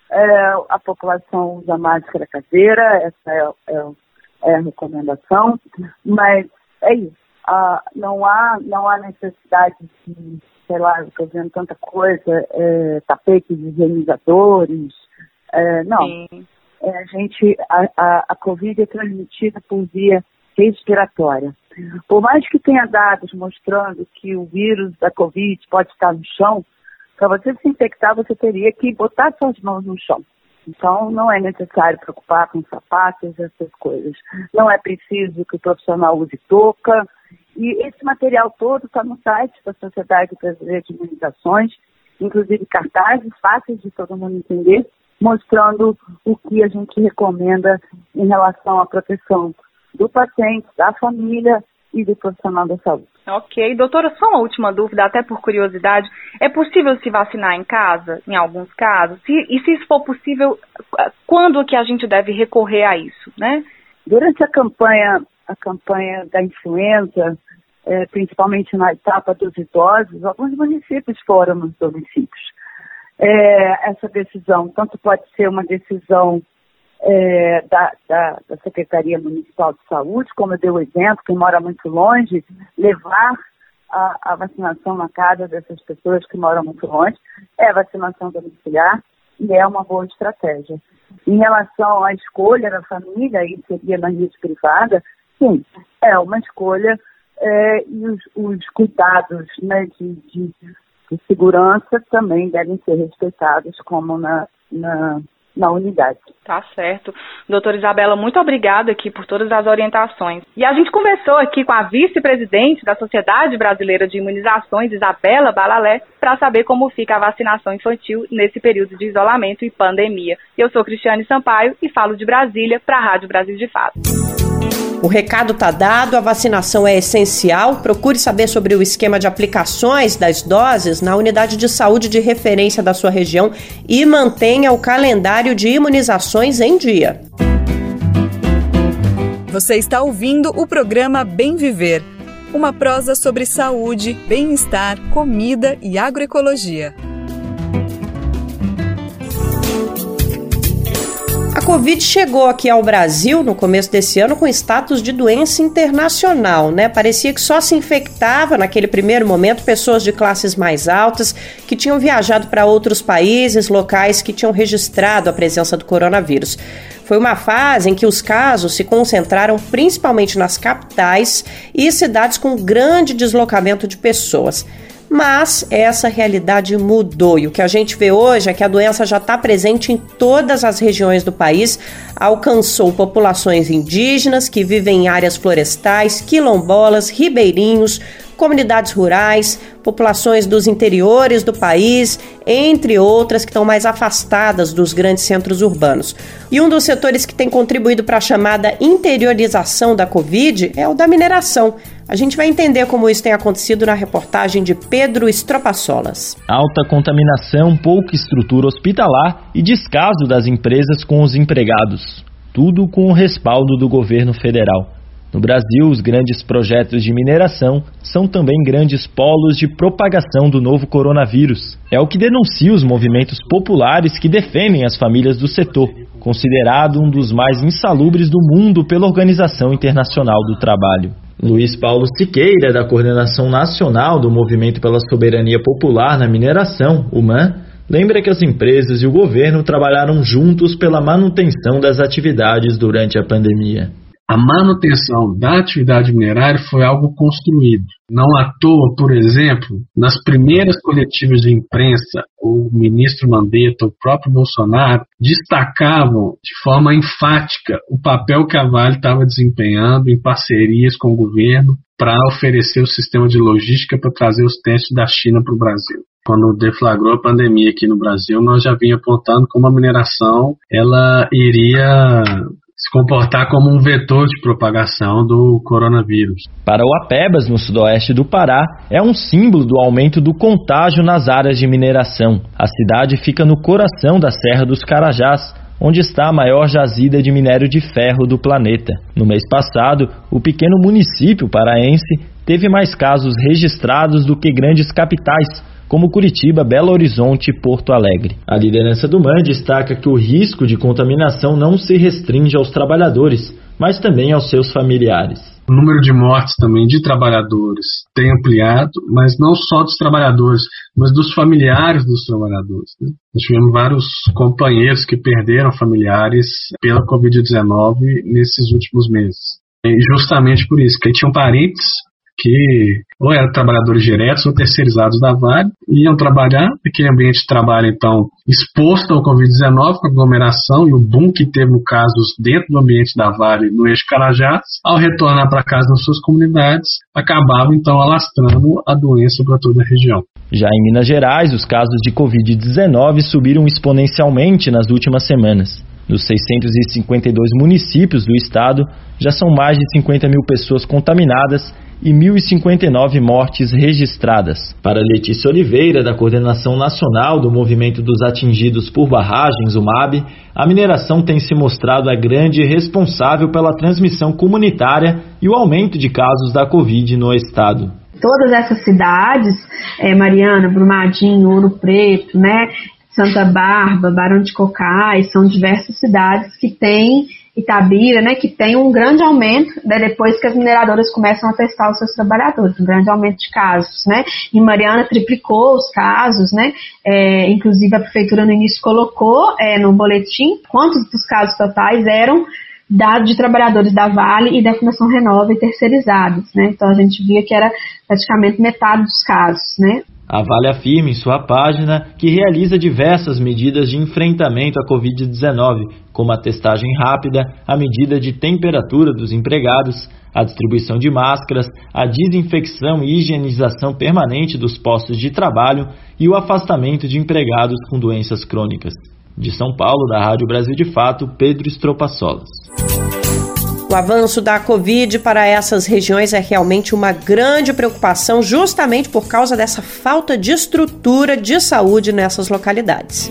é, a população usa máscara caseira, essa é, é, é a recomendação, mas é isso. Ah, não há, não há necessidade de sei lá, estou vendo tanta coisa, é, tapetes higienizadores. É, não, é, a gente, a, a, a Covid é transmitida por via respiratória. Por mais que tenha dados mostrando que o vírus da Covid pode estar no chão, para você se infectar, você teria que botar suas mãos no chão. Então, não é necessário preocupar com sapatos, essas coisas. Não é preciso que o profissional use touca. E esse material todo está no site da Sociedade Brasileira de Imunizações, inclusive cartazes fáceis de todo mundo entender, mostrando o que a gente recomenda em relação à proteção do paciente, da família e do profissional da saúde. Ok. Doutora, só uma última dúvida, até por curiosidade. É possível se vacinar em casa, em alguns casos? Se, e se isso for possível, quando que a gente deve recorrer a isso, né? Durante a campanha, a campanha da influenza, é, principalmente na etapa dos idosos, alguns municípios foram nos domicílios. É, essa decisão, tanto pode ser uma decisão É, da, da, da Secretaria Municipal de Saúde, como eu dei o exemplo, quem mora muito longe, levar a, a vacinação na casa dessas pessoas que moram muito longe, é vacinação domiciliar e é uma boa estratégia. Em relação à escolha da família, aí seria na rede privada, sim, é uma escolha é, e os, os cuidados, né, de, de, de segurança também devem ser respeitados como na, na na unidade. Tá certo. Doutora Isabela, muito obrigada aqui por todas as orientações. E a gente conversou aqui com a vice-presidente da Sociedade Brasileira de Imunizações, Isabela Balalé, para saber como fica a vacinação infantil nesse período de isolamento e pandemia. Eu sou Cristiane Sampaio e falo de Brasília para a Rádio Brasil de Fato. O recado está dado, a vacinação é essencial. Procure saber sobre o esquema de aplicações das doses na unidade de saúde de referência da sua região e mantenha o calendário de imunizações em dia. Você está ouvindo o programa Bem Viver, uma prosa sobre saúde, bem-estar, comida e agroecologia. A Covid chegou aqui ao Brasil no começo desse ano com status de doença internacional, né? Parecia que só se infectava naquele primeiro momento pessoas de classes mais altas que tinham viajado para outros países, locais que tinham registrado a presença do coronavírus. Foi uma fase em que os casos se concentraram principalmente nas capitais e cidades com grande deslocamento de pessoas. Mas essa realidade mudou e o que a gente vê hoje é que a doença já está presente em todas as regiões do país, alcançou populações indígenas que vivem em áreas florestais, quilombolas, ribeirinhos, comunidades rurais, populações dos interiores do país, entre outras que estão mais afastadas dos grandes centros urbanos. E um dos setores que tem contribuído para a chamada interiorização da Covid é o da mineração. A gente vai entender como isso tem acontecido na reportagem de Pedro Estropaçolas. Alta contaminação, pouca estrutura hospitalar e descaso das empresas com os empregados. Tudo com o respaldo do governo federal. No Brasil, os grandes projetos de mineração são também grandes polos de propagação do novo coronavírus. É o que denuncia os movimentos populares que defendem as famílias do setor, considerado um dos mais insalubres do mundo pela Organização Internacional do Trabalho. Luiz Paulo Siqueira, da Coordenação Nacional do Movimento pela Soberania Popular na Mineração, o M A N, lembra que as empresas e o governo trabalharam juntos pela manutenção das atividades durante a pandemia. A manutenção da atividade minerária foi algo construído. Não à toa, por exemplo, nas primeiras coletivas de imprensa, o ministro Mandetta, o próprio Bolsonaro, destacavam de forma enfática o papel que a Vale estava desempenhando em parcerias com o governo para oferecer o sistema de logística para trazer os testes da China para o Brasil. Quando deflagrou a pandemia aqui no Brasil, nós já vinha apontando como a mineração ela iria se comportar como um vetor de propagação do coronavírus. Para o Apebas, no sudoeste do Pará, é um símbolo do aumento do contágio nas áreas de mineração. A cidade fica no coração da Serra dos Carajás, onde está a maior jazida de minério de ferro do planeta. No mês passado, o pequeno município paraense teve mais casos registrados do que grandes capitais, como Curitiba, Belo Horizonte e Porto Alegre. A liderança do M A N destaca que o risco de contaminação não se restringe aos trabalhadores, mas também aos seus familiares. O número de mortes também de trabalhadores tem ampliado, mas não só dos trabalhadores, mas dos familiares dos trabalhadores, né? Nós tivemos vários companheiros que perderam familiares pela covid dezenove nesses últimos meses. E justamente por isso, que tinham parentes que ou eram trabalhadores diretos ou terceirizados da Vale, iam trabalhar, aquele ambiente de trabalho, então, exposto ao covid dezenove, com a aglomeração e o boom que teve no casos dentro do ambiente da Vale, no eixo Carajás, ao retornar para casa nas suas comunidades, acabavam, então, alastrando a doença para toda a região. Já em Minas Gerais, os casos de covid dezenove subiram exponencialmente nas últimas semanas. Nos seiscentos e cinquenta e dois municípios do estado, já são mais de cinquenta mil pessoas contaminadas e mil e cinquenta e nove mortes registradas. Para Letícia Oliveira, da Coordenação Nacional do Movimento dos Atingidos por Barragens, o M A B, a mineração tem se mostrado a grande responsável pela transmissão comunitária e o aumento de casos da Covid no estado. Todas essas cidades, é, Mariana, Brumadinho, Ouro Preto, né, Santa Bárbara, Barão de Cocais, são diversas cidades que têm, Itabira, né, que tem um grande aumento, né, depois que as mineradoras começam a testar os seus trabalhadores, um grande aumento de casos, né, e Mariana triplicou os casos, né, é, inclusive a prefeitura no início colocou é, no boletim quantos dos casos totais eram dados de trabalhadores da Vale e da Fundação Renova e terceirizados, né, então a gente via que era praticamente metade dos casos, né. A Vale afirma em sua página que realiza diversas medidas de enfrentamento à covid dezenove, como a testagem rápida, a medida de temperatura dos empregados, a distribuição de máscaras, a desinfecção e higienização permanente dos postos de trabalho e o afastamento de empregados com doenças crônicas. De São Paulo, da Rádio Brasil de Fato, Pedro Estropaçolas. O avanço da Covid para essas regiões é realmente uma grande preocupação, justamente por causa dessa falta de estrutura de saúde nessas localidades.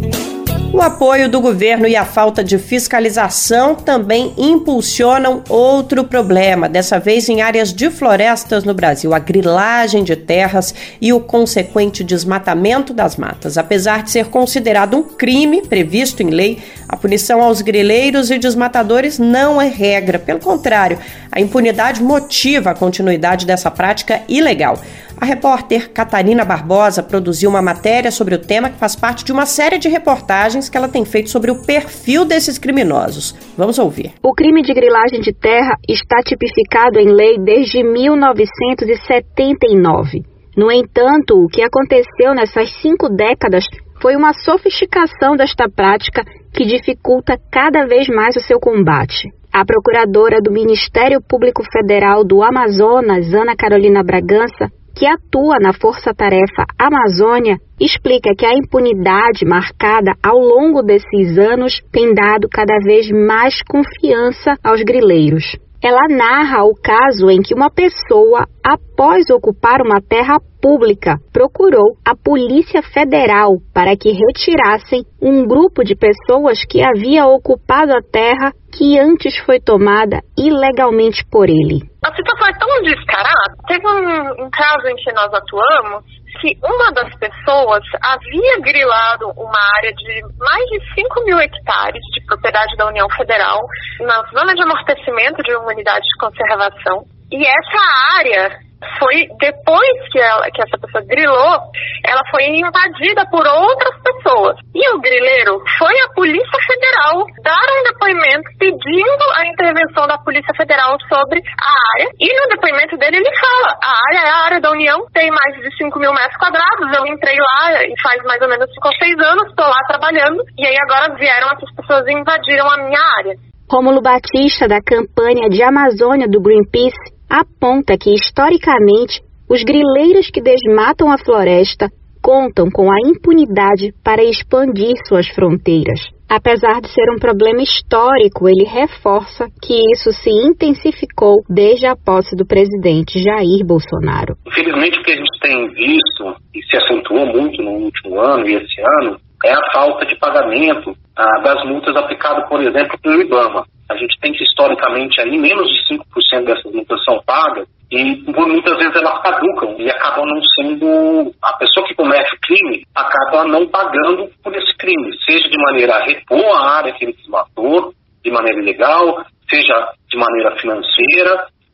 O apoio do governo e a falta de fiscalização também impulsionam outro problema, dessa vez em áreas de florestas no Brasil, a grilagem de terras e o consequente desmatamento das matas. Apesar de ser considerado um crime previsto em lei, a punição aos grileiros e desmatadores não é regra. Pelo contrário, a impunidade motiva a continuidade dessa prática ilegal. A repórter Catarina Barbosa produziu uma matéria sobre o tema que faz parte de uma série de reportagens que ela tem feito sobre o perfil desses criminosos. Vamos ouvir. O crime de grilagem de terra está tipificado em lei desde mil novecentos e setenta e nove. No entanto, o que aconteceu nessas cinco décadas foi uma sofisticação desta prática que dificulta cada vez mais o seu combate. A procuradora do Ministério Público Federal do Amazonas, Ana Carolina Bragança, que atua na Força Tarefa Amazônia, explica que a impunidade marcada ao longo desses anos tem dado cada vez mais confiança aos grileiros. Ela narra o caso em que uma pessoa, após ocupar uma terra pública, procurou a Polícia Federal para que retirassem um grupo de pessoas que havia ocupado a terra que antes foi tomada ilegalmente por ele. A situação é tão descarada. Teve um, um caso em que nós atuamos que uma das pessoas havia grilado uma área de mais de cinco mil hectares de propriedade da União Federal na zona de amortecimento de uma unidade de conservação. E essa área foi, depois que, ela, que essa pessoa grilou, ela foi invadida por outras pessoas. E o grileiro foi à Polícia Federal dar um depoimento pedindo a intervenção da Polícia Federal sobre a área. E no depoimento dele ele fala, a área é a área da União, tem mais de cinco mil metros quadrados, eu entrei lá e faz mais ou menos cinco ou seis anos, estou lá trabalhando, e aí agora vieram essas pessoas e invadiram a minha área. Rômulo Batista, da campanha de Amazônia do Greenpeace, aponta que, historicamente, os grileiros que desmatam a floresta contam com a impunidade para expandir suas fronteiras. Apesar de ser um problema histórico, ele reforça que isso se intensificou desde a posse do presidente Jair Bolsonaro. Infelizmente, o que a gente tem visto, e se acentuou muito no último ano e esse ano, é a falta de pagamento ah, das multas aplicadas, por exemplo, pelo IBAMA. A gente tem que, historicamente, aí, menos de cinco por cento dessas multas são pagas e muitas vezes elas caducam e acabam não sendo... A pessoa que comete o crime acaba não pagando por esse crime, seja de maneira a repor a área que ele desmatou, de maneira ilegal, seja de maneira financeira,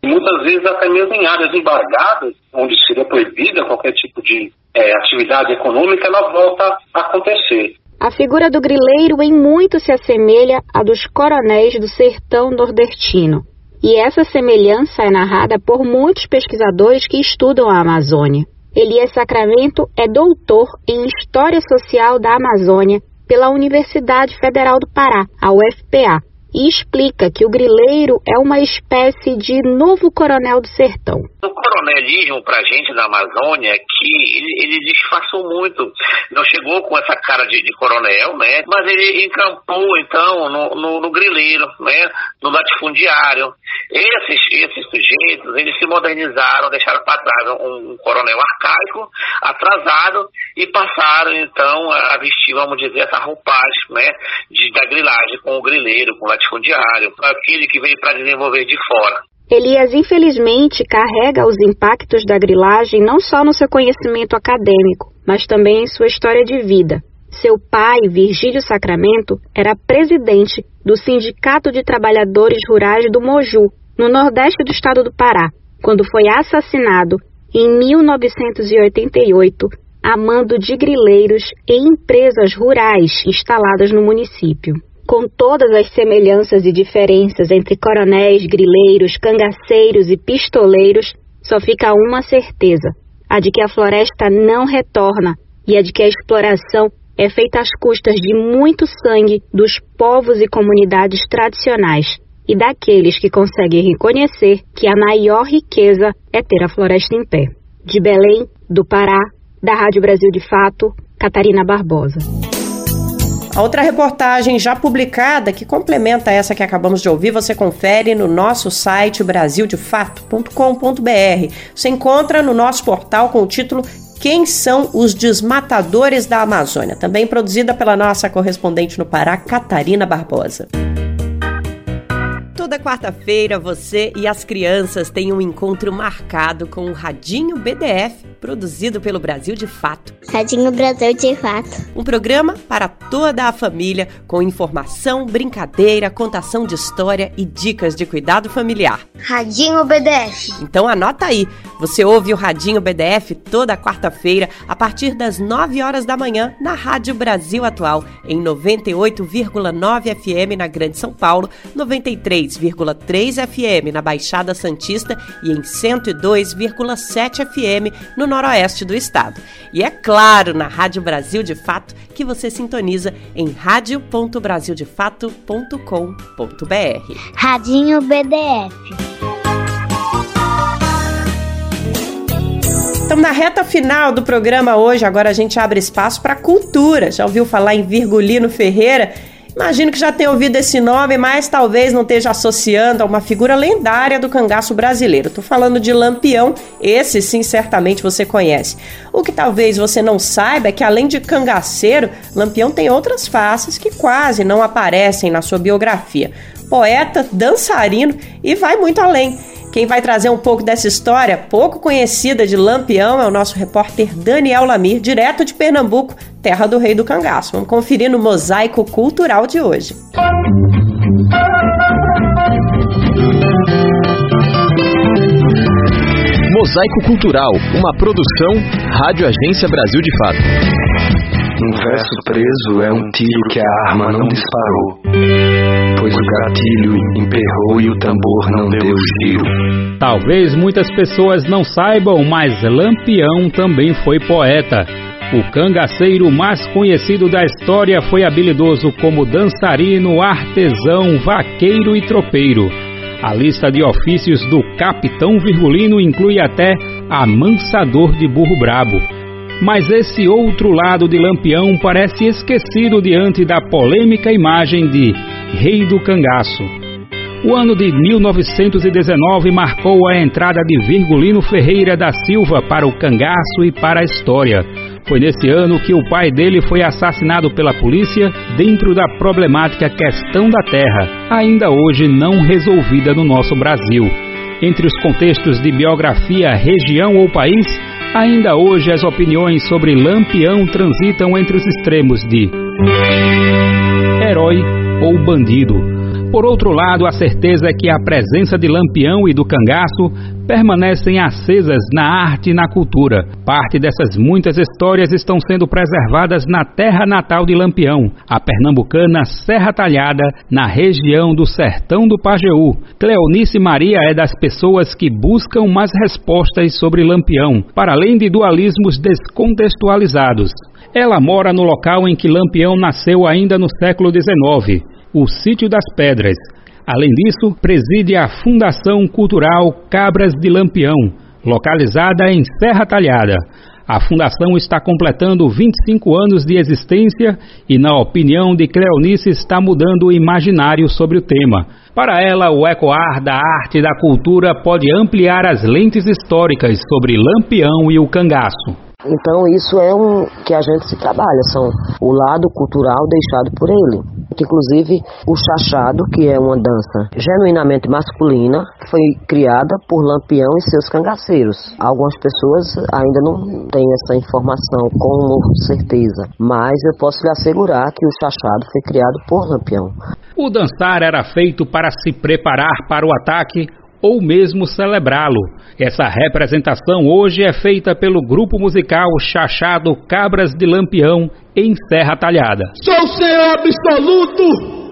E muitas vezes até mesmo em áreas embargadas, onde seria proibida qualquer tipo de é, atividade econômica, ela volta a acontecer. A figura do grileiro em muito se assemelha à dos coronéis do sertão nordestino. E essa semelhança é narrada por muitos pesquisadores que estudam a Amazônia. Elias Sacramento é doutor em História Social da Amazônia pela Universidade Federal do Pará, a U F P A, e explica que o grileiro é uma espécie de novo coronel do sertão. O coronelismo para a gente da Amazônia é que ele, ele disfarçou muito. Não chegou com essa cara de, de coronel, né? Mas ele encampou, então, no, no, no grileiro, né? No latifundiário. Esses, esses sujeitos, eles se modernizaram, deixaram para trás um, um coronel arcaico, atrasado, e passaram, então, a vestir, vamos dizer, essa roupagem, né? De, da grilagem com o grileiro, com o latifundiário, aquele que veio para desenvolver de fora. Elias, infelizmente, carrega os impactos da grilagem não só no seu conhecimento acadêmico, mas também em sua história de vida. Seu pai, Virgílio Sacramento, era presidente do Sindicato de Trabalhadores Rurais do Moju, no nordeste do estado do Pará, quando foi assassinado em mil novecentos e oitenta e oito, a mando de grileiros em empresas rurais instaladas no município. Com todas as semelhanças e diferenças entre coronéis, grileiros, cangaceiros e pistoleiros, só fica uma certeza, a de que a floresta não retorna e a de que a exploração é feita às custas de muito sangue dos povos e comunidades tradicionais e daqueles que conseguem reconhecer que a maior riqueza é ter a floresta em pé. De Belém, do Pará, da Rádio Brasil de Fato, Catarina Barbosa. A outra reportagem já publicada, que complementa essa que acabamos de ouvir, você confere no nosso site brasil de fato ponto com ponto b r. Você encontra no nosso portal com o título Quem são os desmatadores da Amazônia? Também produzida pela nossa correspondente no Pará, Catarina Barbosa. Toda quarta-feira, você e as crianças têm um encontro marcado com o Radinho B D F, produzido pelo Brasil de Fato. Radinho Brasil de Fato. Um programa para toda a família, com informação, brincadeira, contação de história e dicas de cuidado familiar. Radinho B D F. Então anota aí, você ouve o Radinho B D F toda quarta-feira, a partir das nove horas da manhã, na Rádio Brasil Atual, em noventa e oito vírgula nove F M na Grande São Paulo, noventa e três vírgula três F M na Baixada Santista e em cento e dois vírgula sete F M no noroeste do estado. E é claro, na Rádio Brasil de Fato, que você sintoniza em rádio ponto brasil de fato ponto com ponto b r. Radinho B D F. Então, na reta final do programa hoje, agora a gente abre espaço para cultura. Já ouviu falar em Virgulino Ferreira? Imagino que já tenha ouvido esse nome, mas talvez não esteja associando a uma figura lendária do cangaço brasileiro. Estou falando de Lampião, esse sim certamente você conhece. O que talvez você não saiba é que além de cangaceiro, Lampião tem outras faces que quase não aparecem na sua biografia. Poeta, dançarino e vai muito além. Quem vai trazer um pouco dessa história pouco conhecida de Lampião é o nosso repórter Daniel Lamir, direto de Pernambuco, terra do rei do cangaço. Vamos conferir no Mosaico Cultural de hoje. Mosaico Cultural, uma produção Rádio Agência Brasil de Fato. Um verso preso é um tiro que a arma não disparou, pois o gatilho emperrou e o tambor não deu giro. Talvez muitas pessoas não saibam, mas Lampião também foi poeta. O cangaceiro mais conhecido da história foi habilidoso como dançarino, artesão, vaqueiro e tropeiro. A lista de ofícios do Capitão Virgulino inclui até amansador de burro brabo. Mas esse outro lado de Lampião parece esquecido diante da polêmica imagem de Rei do Cangaço. O ano de mil novecentos e dezenove marcou a entrada de Virgulino Ferreira da Silva para o cangaço e para a história. Foi nesse ano que o pai dele foi assassinado pela polícia dentro da problemática questão da terra, ainda hoje não resolvida no nosso Brasil. Entre os contextos de biografia, região ou país, ainda hoje as opiniões sobre Lampião transitam entre os extremos de herói ou bandido. Por outro lado, a certeza é que a presença de Lampião e do cangaço permanecem acesas na arte e na cultura. Parte dessas muitas histórias estão sendo preservadas na terra natal de Lampião, a pernambucana Serra Talhada, na região do Sertão do Pajeú. Cleonice Maria é das pessoas que buscam mais respostas sobre Lampião, para além de dualismos descontextualizados. Ela mora no local em que Lampião nasceu ainda no século dezenove, o Sítio das Pedras. Além disso, preside a Fundação Cultural Cabras de Lampião, localizada em Serra Talhada. A fundação está completando vinte e cinco anos de existência e, na opinião de Cleonice, está mudando o imaginário sobre o tema. Para ela, o ecoar da arte e da cultura pode ampliar as lentes históricas sobre Lampião e o cangaço. Então isso é um que a gente se trabalha, são o lado cultural deixado por ele. Que, inclusive, o chachado, que é uma dança genuinamente masculina, foi criada por Lampião e seus cangaceiros. Algumas pessoas ainda não têm essa informação com certeza, mas eu posso lhe assegurar que o chachado foi criado por Lampião. O dançar era feito para se preparar para o ataque ou mesmo celebrá-lo. Essa representação hoje é feita pelo grupo musical Chachado Cabras de Lampião, em Serra Talhada. Sou o senhor absoluto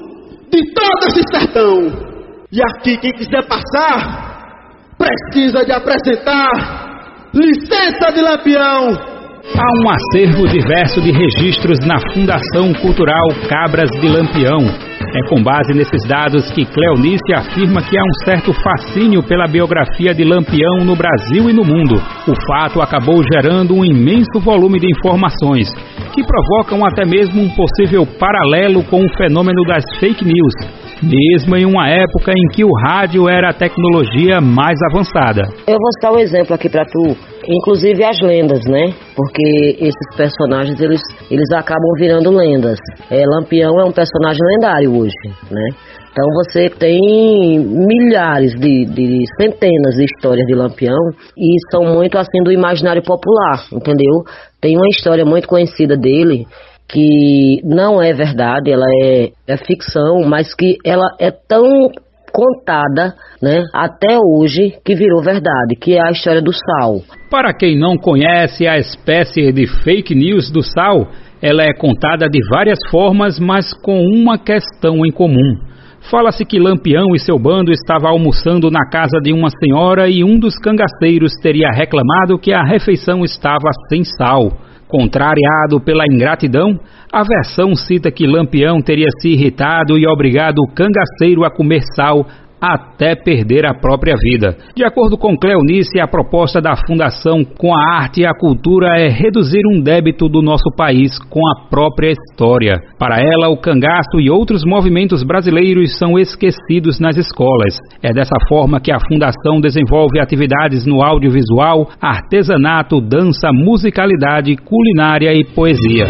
de todo esse sertão. E aqui quem quiser passar, precisa de apresentar licença de Lampião. Há um acervo diverso de registros na Fundação Cultural Cabras de Lampião. É com base nesses dados que Cleonice afirma que há um certo fascínio pela biografia de Lampião no Brasil e no mundo. O fato acabou gerando um imenso volume de informações, que provocam até mesmo um possível paralelo com o fenômeno das fake news, mesmo em uma época em que o rádio era a tecnologia mais avançada. Eu vou citar um exemplo aqui para tu, inclusive as lendas, né? Porque esses personagens, eles, eles acabam virando lendas. É, Lampião é um personagem lendário hoje, né? Então você tem milhares de, de centenas de histórias de Lampião e são muito assim do imaginário popular, entendeu? Tem uma história muito conhecida dele que não é verdade, ela é, é ficção, mas que ela é tão contada, né, até hoje, que virou verdade, que é a história do sal. Para quem não conhece a espécie de fake news do sal, ela é contada de várias formas, mas com uma questão em comum. Fala-se que Lampião e seu bando estavam almoçando na casa de uma senhora e um dos cangaceiros teria reclamado que a refeição estava sem sal. Contrariado pela ingratidão, a versão cita que Lampião teria se irritado e obrigado o cangaceiro a comer sal até perder a própria vida. De acordo com Cleonice, a proposta da Fundação com a Arte e a Cultura é reduzir um débito do nosso país com a própria história. Para ela, o cangaço e outros movimentos brasileiros são esquecidos nas escolas. É dessa forma que a Fundação desenvolve atividades no audiovisual, artesanato, dança, musicalidade, culinária e poesia.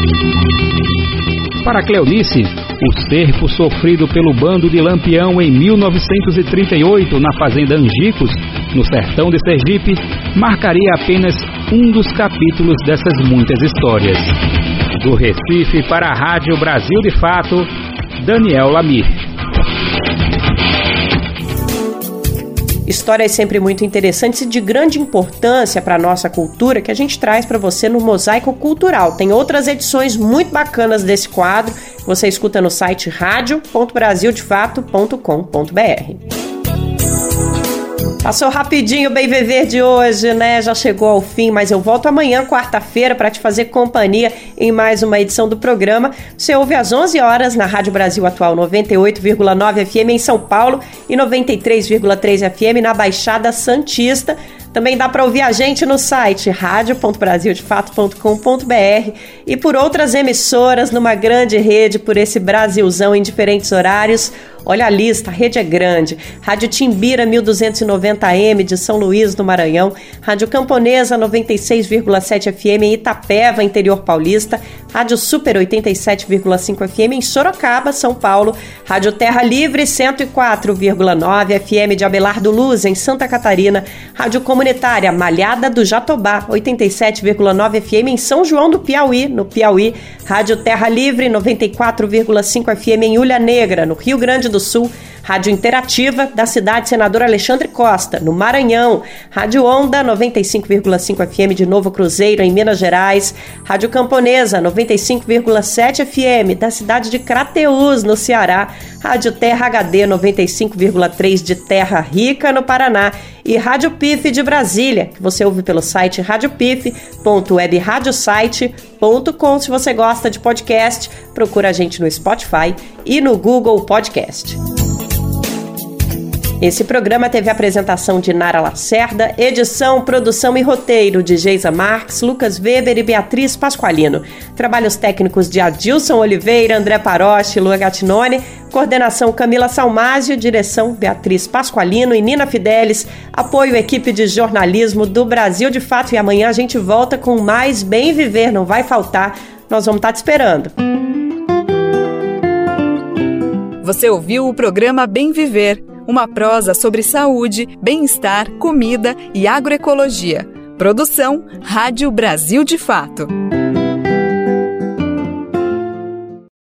Para Cleonice, o cerco sofrido pelo bando de Lampião em mil novecentos e trinta e oito na fazenda Angicos, no sertão de Sergipe, marcaria apenas um dos capítulos dessas muitas histórias. Do Recife para a Rádio Brasil de Fato, Daniel Lamir. Histórias sempre muito interessantes e de grande importância para a nossa cultura que a gente traz para você no Mosaico Cultural. Tem outras edições muito bacanas desse quadro que você escuta no site rádio ponto brasil de fato ponto com ponto b r. Passou rapidinho o Bem Viver de hoje, né? Já chegou ao fim, mas eu volto amanhã, quarta-feira, para te fazer companhia em mais uma edição do programa. Você ouve às onze horas na Rádio Brasil Atual noventa e oito vírgula nove F M em São Paulo e noventa e três vírgula três F M na Baixada Santista. Também dá para ouvir a gente no site rádio ponto brasil de fato ponto com ponto b r e por outras emissoras numa grande rede por esse Brasilzão em diferentes horários. Olha a lista, a rede é grande. Rádio Timbira mil duzentos e noventa A M de São Luís do Maranhão, Rádio Camponesa noventa e seis vírgula sete F M em Itapeva, interior paulista, Rádio Super oitenta e sete vírgula cinco F M em Sorocaba, São Paulo, Rádio Terra Livre cento e quatro vírgula nove F M de Abelardo Luz em Santa Catarina, Rádio Comunitária Malhada do Jatobá oitenta e sete vírgula nove F M em São João do Piauí, no Piauí, Rádio Terra Livre noventa e quatro vírgula cinco F M em Ilha Negra, no Rio Grande do do Sul, Rádio Interativa, da cidade Senador Alexandre Costa, no Maranhão, Rádio Onda, noventa e cinco vírgula cinco F M de Novo Cruzeiro, em Minas Gerais, Rádio Camponesa, noventa e cinco vírgula sete F M, da cidade de Crateús, no Ceará, Rádio Terra H D, noventa e cinco vírgula três de Terra Rica, no Paraná, e Rádio P I F de Brasília, que você ouve pelo site rádio pif ponto web radiosite ponto com. Se você gosta de podcast, procura a gente no Spotify e no Google Podcast. Esse programa teve a apresentação de Nara Lacerda, edição, produção e roteiro de Geisa Marques, Lucas Weber e Beatriz Pasqualino. Trabalhos técnicos de Adilson Oliveira, André Paroche, Lua Gattinone, coordenação Camila Salmásio, direção Beatriz Pasqualino e Nina Fidelis, apoio equipe de jornalismo do Brasil de Fato. E amanhã a gente volta com mais Bem Viver, não vai faltar, nós vamos estar te esperando. Você ouviu o programa Bem Viver, uma prosa sobre saúde, bem-estar, comida e agroecologia. Produção Rádio Brasil de Fato.